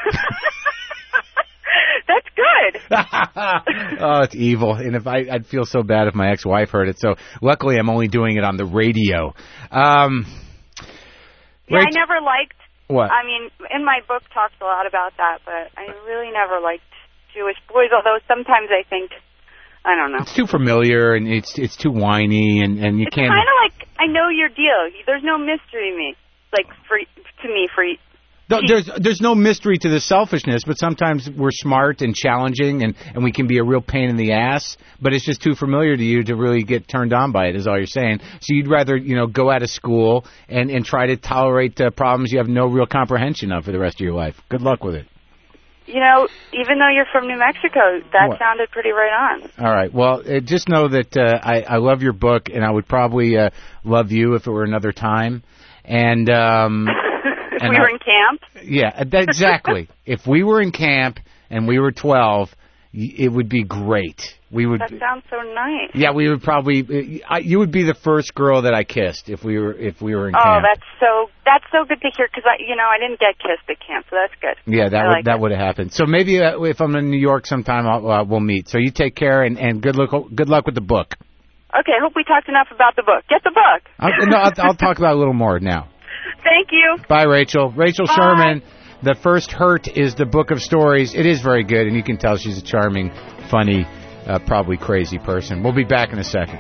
S8: That's good.
S2: Oh, it's evil. And if I, I'd feel so bad if my ex-wife heard it. So luckily, I'm only doing it on the radio. Um,
S8: yeah,
S2: Rach-
S8: I never liked.
S2: What?
S8: I mean, in my book talks a lot about that, but I really never liked Jewish boys. Although sometimes I think, I don't know.
S2: It's too familiar and it's it's too whiny and and you
S8: It's
S2: can't.
S8: kind of like I know your deal. There's no mystery to me. Like for to me for.
S2: No, there's there's no mystery to the selfishness, but sometimes we're smart and challenging, and, and we can be a real pain in the ass. But it's just too familiar to you to really get turned on by it, is all you're saying. So you'd rather, you know, go out of school and, and try to tolerate uh, problems you have no real comprehension of for the rest of your life. Good luck with it.
S8: You know, even though you're from New Mexico, that
S2: What?
S8: sounded pretty right on.
S2: All right. Well, uh, just know that uh, I, I love your book, and I would probably uh, love you if it were another time. And um,
S8: If
S2: and
S8: we were
S2: I-
S8: in camp.
S2: Yeah, that, exactly. If we were in camp and we were twelve, y- it would be great. We would.
S8: That sounds so nice.
S2: Yeah, we would probably. I, you would be the first girl that I kissed if we were if we were in
S8: Oh,
S2: camp.
S8: that's so that's so good to hear because I, you know, I didn't get kissed at camp, so that's good.
S2: Yeah, that
S8: I
S2: would
S8: like
S2: that
S8: it.
S2: would have happened. So maybe uh, if I'm in New York sometime, I'll, uh, we'll meet. So you take care and, and good luck. Good luck with the book.
S8: Okay, hope we talked enough about the book. Get the book.
S2: I'll, no, I'll, I'll talk about it a little more now.
S8: Thank you.
S2: Bye, Rachel. Rachel
S8: Bye.
S2: Sherman. The First Hurt is the book of stories. It is very good, and you can tell she's a charming, funny, uh, probably crazy person. We'll be back in a second.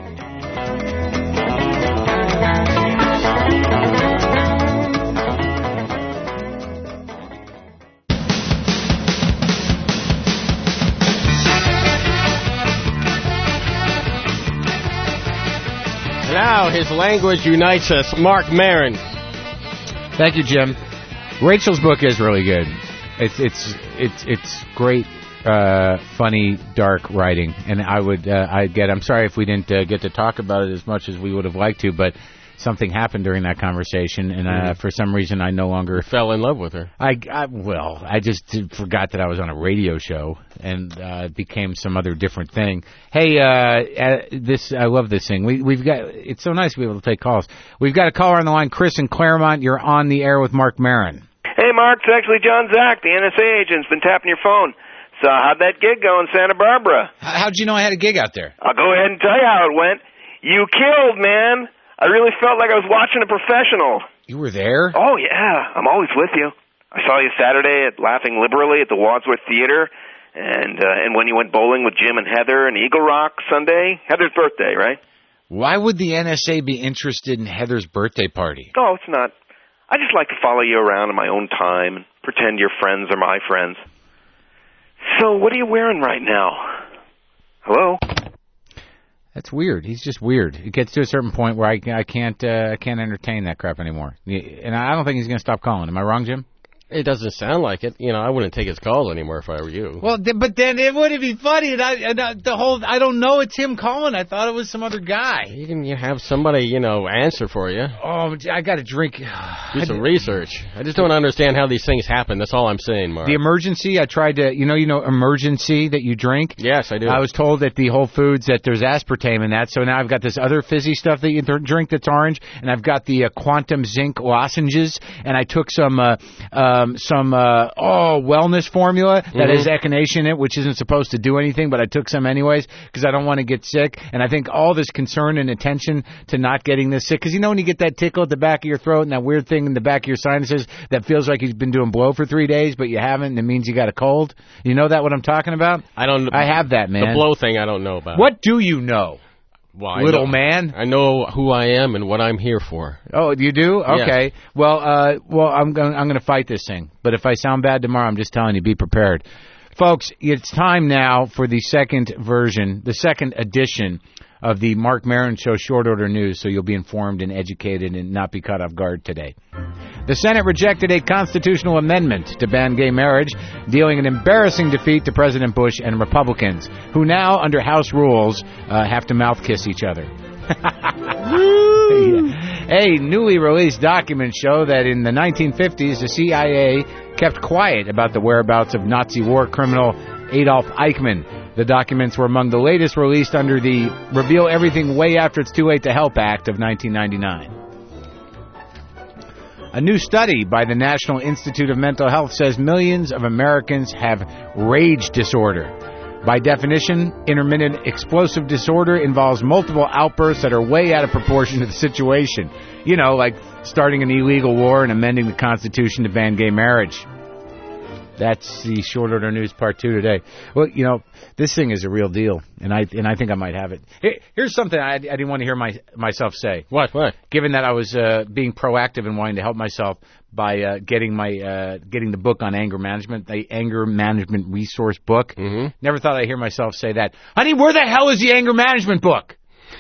S1: Now his language unites us. Mark Maron.
S2: Thank you, Jim. Rachel's book is really good. It's it's it's it's great, uh, funny, dark writing, and I would uh, I get. I'm sorry if we didn't uh, get to talk about it as much as we would have liked to, but something happened during that conversation, and uh, for some reason I no longer
S1: Fell in love with her.
S2: I, I well, I just did- forgot that I was on a radio show, and uh, it became some other different thing. Hey, uh, uh, this I love this thing. We we've got. It's so nice to be able to take calls. We've got a caller on the line, Chris in Claremont. You're on the air with Mark Maron.
S4: Hey, Mark, it's actually John Zach, the N S A agent's been tapping your phone. So how'd that gig go in Santa Barbara?
S2: How'd you know I had a gig out there?
S4: I'll go ahead and tell you how it went. You killed, man. I really felt like I was watching a professional.
S2: You were there?
S4: Oh, yeah. I'm always with you. I saw you Saturday at Laughing Liberally at the Wadsworth Theater, and uh, and when you went bowling with Jim and Heather in Eagle Rock Sunday. Heather's birthday, right?
S2: Why would the N S A be interested in Heather's birthday party?
S4: Oh, it's not. I just like to follow you around in my own time and pretend your friends are my friends. So what are you wearing right now? Hello?
S2: That's weird. He's just weird. It gets to a certain point where I, I can't uh, I can't entertain that crap anymore. And I don't think he's going to stop calling. Am I wrong, Jim?
S1: It doesn't sound like it. You know, I wouldn't take his calls anymore if I were you.
S2: Well, th- but then it wouldn't be funny. And I, and I, the whole I don't know it's him calling. I thought it was some other guy.
S1: You can you have somebody, you know, answer for you.
S2: Oh, I got to drink.
S1: Do some research. I just don't understand how these things happen. That's all I'm saying, Mark.
S2: The Emergency, I tried to, you know, you know, Emergency that you drink?
S1: Yes, I do.
S2: I was told at the Whole Foods that there's aspartame in that, so now I've got this other fizzy stuff that you th- drink that's orange, and I've got the uh, Quantum Zinc lozenges, and I took some, uh, um, some, uh, oh, wellness formula that
S1: Mhm.
S2: has echinacea in it, which isn't supposed to do anything, but I took some anyways, because I don't want to get sick, and I think all this concern and attention to not getting this sick, because you know when you get that tickle at the back of your throat and that weird thing in the back of your sinuses that feels like you've been doing blow for three days, but you haven't, and it means you got a cold? You know that what I'm talking about?
S1: I don't.
S2: I have that, man.
S1: The blow thing, I don't know about.
S2: What do you know,
S1: well, I
S2: little
S1: know,
S2: man?
S1: I know who I am and what I'm here for.
S2: Oh, you do? Okay. Well, uh, well, I'm going. I'm going to fight this thing. But if I sound bad tomorrow, I'm just telling you, be prepared, folks. It's time now for the second version, the second edition of the Mark Maron Show Short Order News, so you'll be informed and educated and not be caught off guard today. The Senate rejected a constitutional amendment to ban gay marriage, dealing an embarrassing defeat to President Bush and Republicans, who now, under House rules, uh, have to mouth kiss each other. Yeah. Hey, newly released documents show that in the nineteen fifties, the C I A kept quiet about the whereabouts of Nazi war criminal Adolf Eichmann. The documents were among the latest released under the Reveal Everything Way After It's Too Late to Help Act of nineteen ninety-nine. A new study by the National Institute of Mental Health says millions of Americans have rage disorder. By definition, intermittent explosive disorder involves multiple outbursts that are way out of proportion to the situation. You know, like starting an illegal war and amending the Constitution to ban gay marriage. That's the Short Order News Part two today. Well, you know, this thing is a real deal, and I and I think I might have it. Here, here's something I, I didn't want to hear my, myself say.
S1: What? What?
S2: Given that I was uh, being proactive and wanting to help myself by uh, getting my uh, getting the book on anger management, the anger management resource book.
S1: Mm-hmm.
S2: Never thought I'd hear myself say that. Honey, where the hell is the anger management book?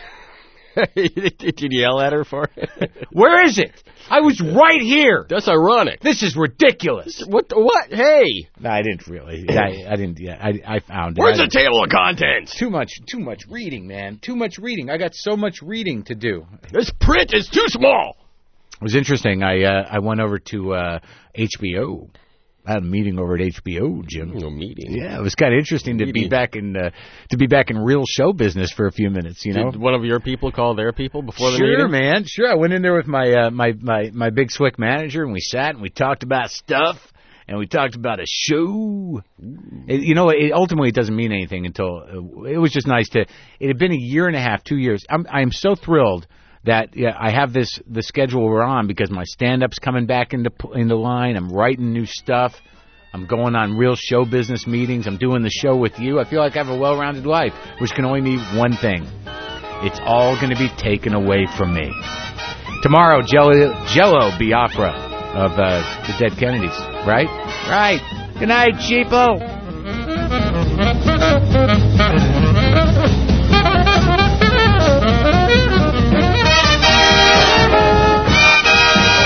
S1: Did you yell at her for it?
S2: Where is it? I was right here.
S1: That's ironic.
S2: This is ridiculous.
S1: What? What? Hey.
S2: No, I didn't really. I, I didn't. Yeah, I, I found it.
S1: Where's
S2: I,
S1: the table of contents?
S2: Too much. Too much reading, man. Too much reading. I got so much reading to do.
S1: This print is too small.
S2: It was interesting. I uh, I went over to uh, H B O. I had a meeting over at H B O, Jim.
S1: No meeting.
S2: Yeah, it was kind of interesting to
S1: meeting.
S2: be back in uh, to be back in real show business for a few minutes. You know,
S1: Did one of your people call their people before the
S2: sure,
S1: meeting?
S2: Sure, man. Sure, I went in there with my uh, my my my big Swick manager, and we sat and we talked about stuff, and we talked about a show. It, you know, it ultimately it doesn't mean anything until uh, it was just nice to. It had been a year and a half, two years. I'm I'm so thrilled that yeah, I have this the schedule we're on because my stand-up's coming back into into line. I'm writing new stuff. I'm going on real show business meetings. I'm doing the show with you. I feel like I have a well-rounded life, which can only mean one thing. It's all going to be taken away from me. Tomorrow, Jello, Jello Biafra of uh, the Dead Kennedys. Right? Right. Good night, cheapo.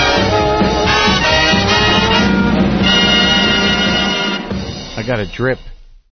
S2: I got a drip.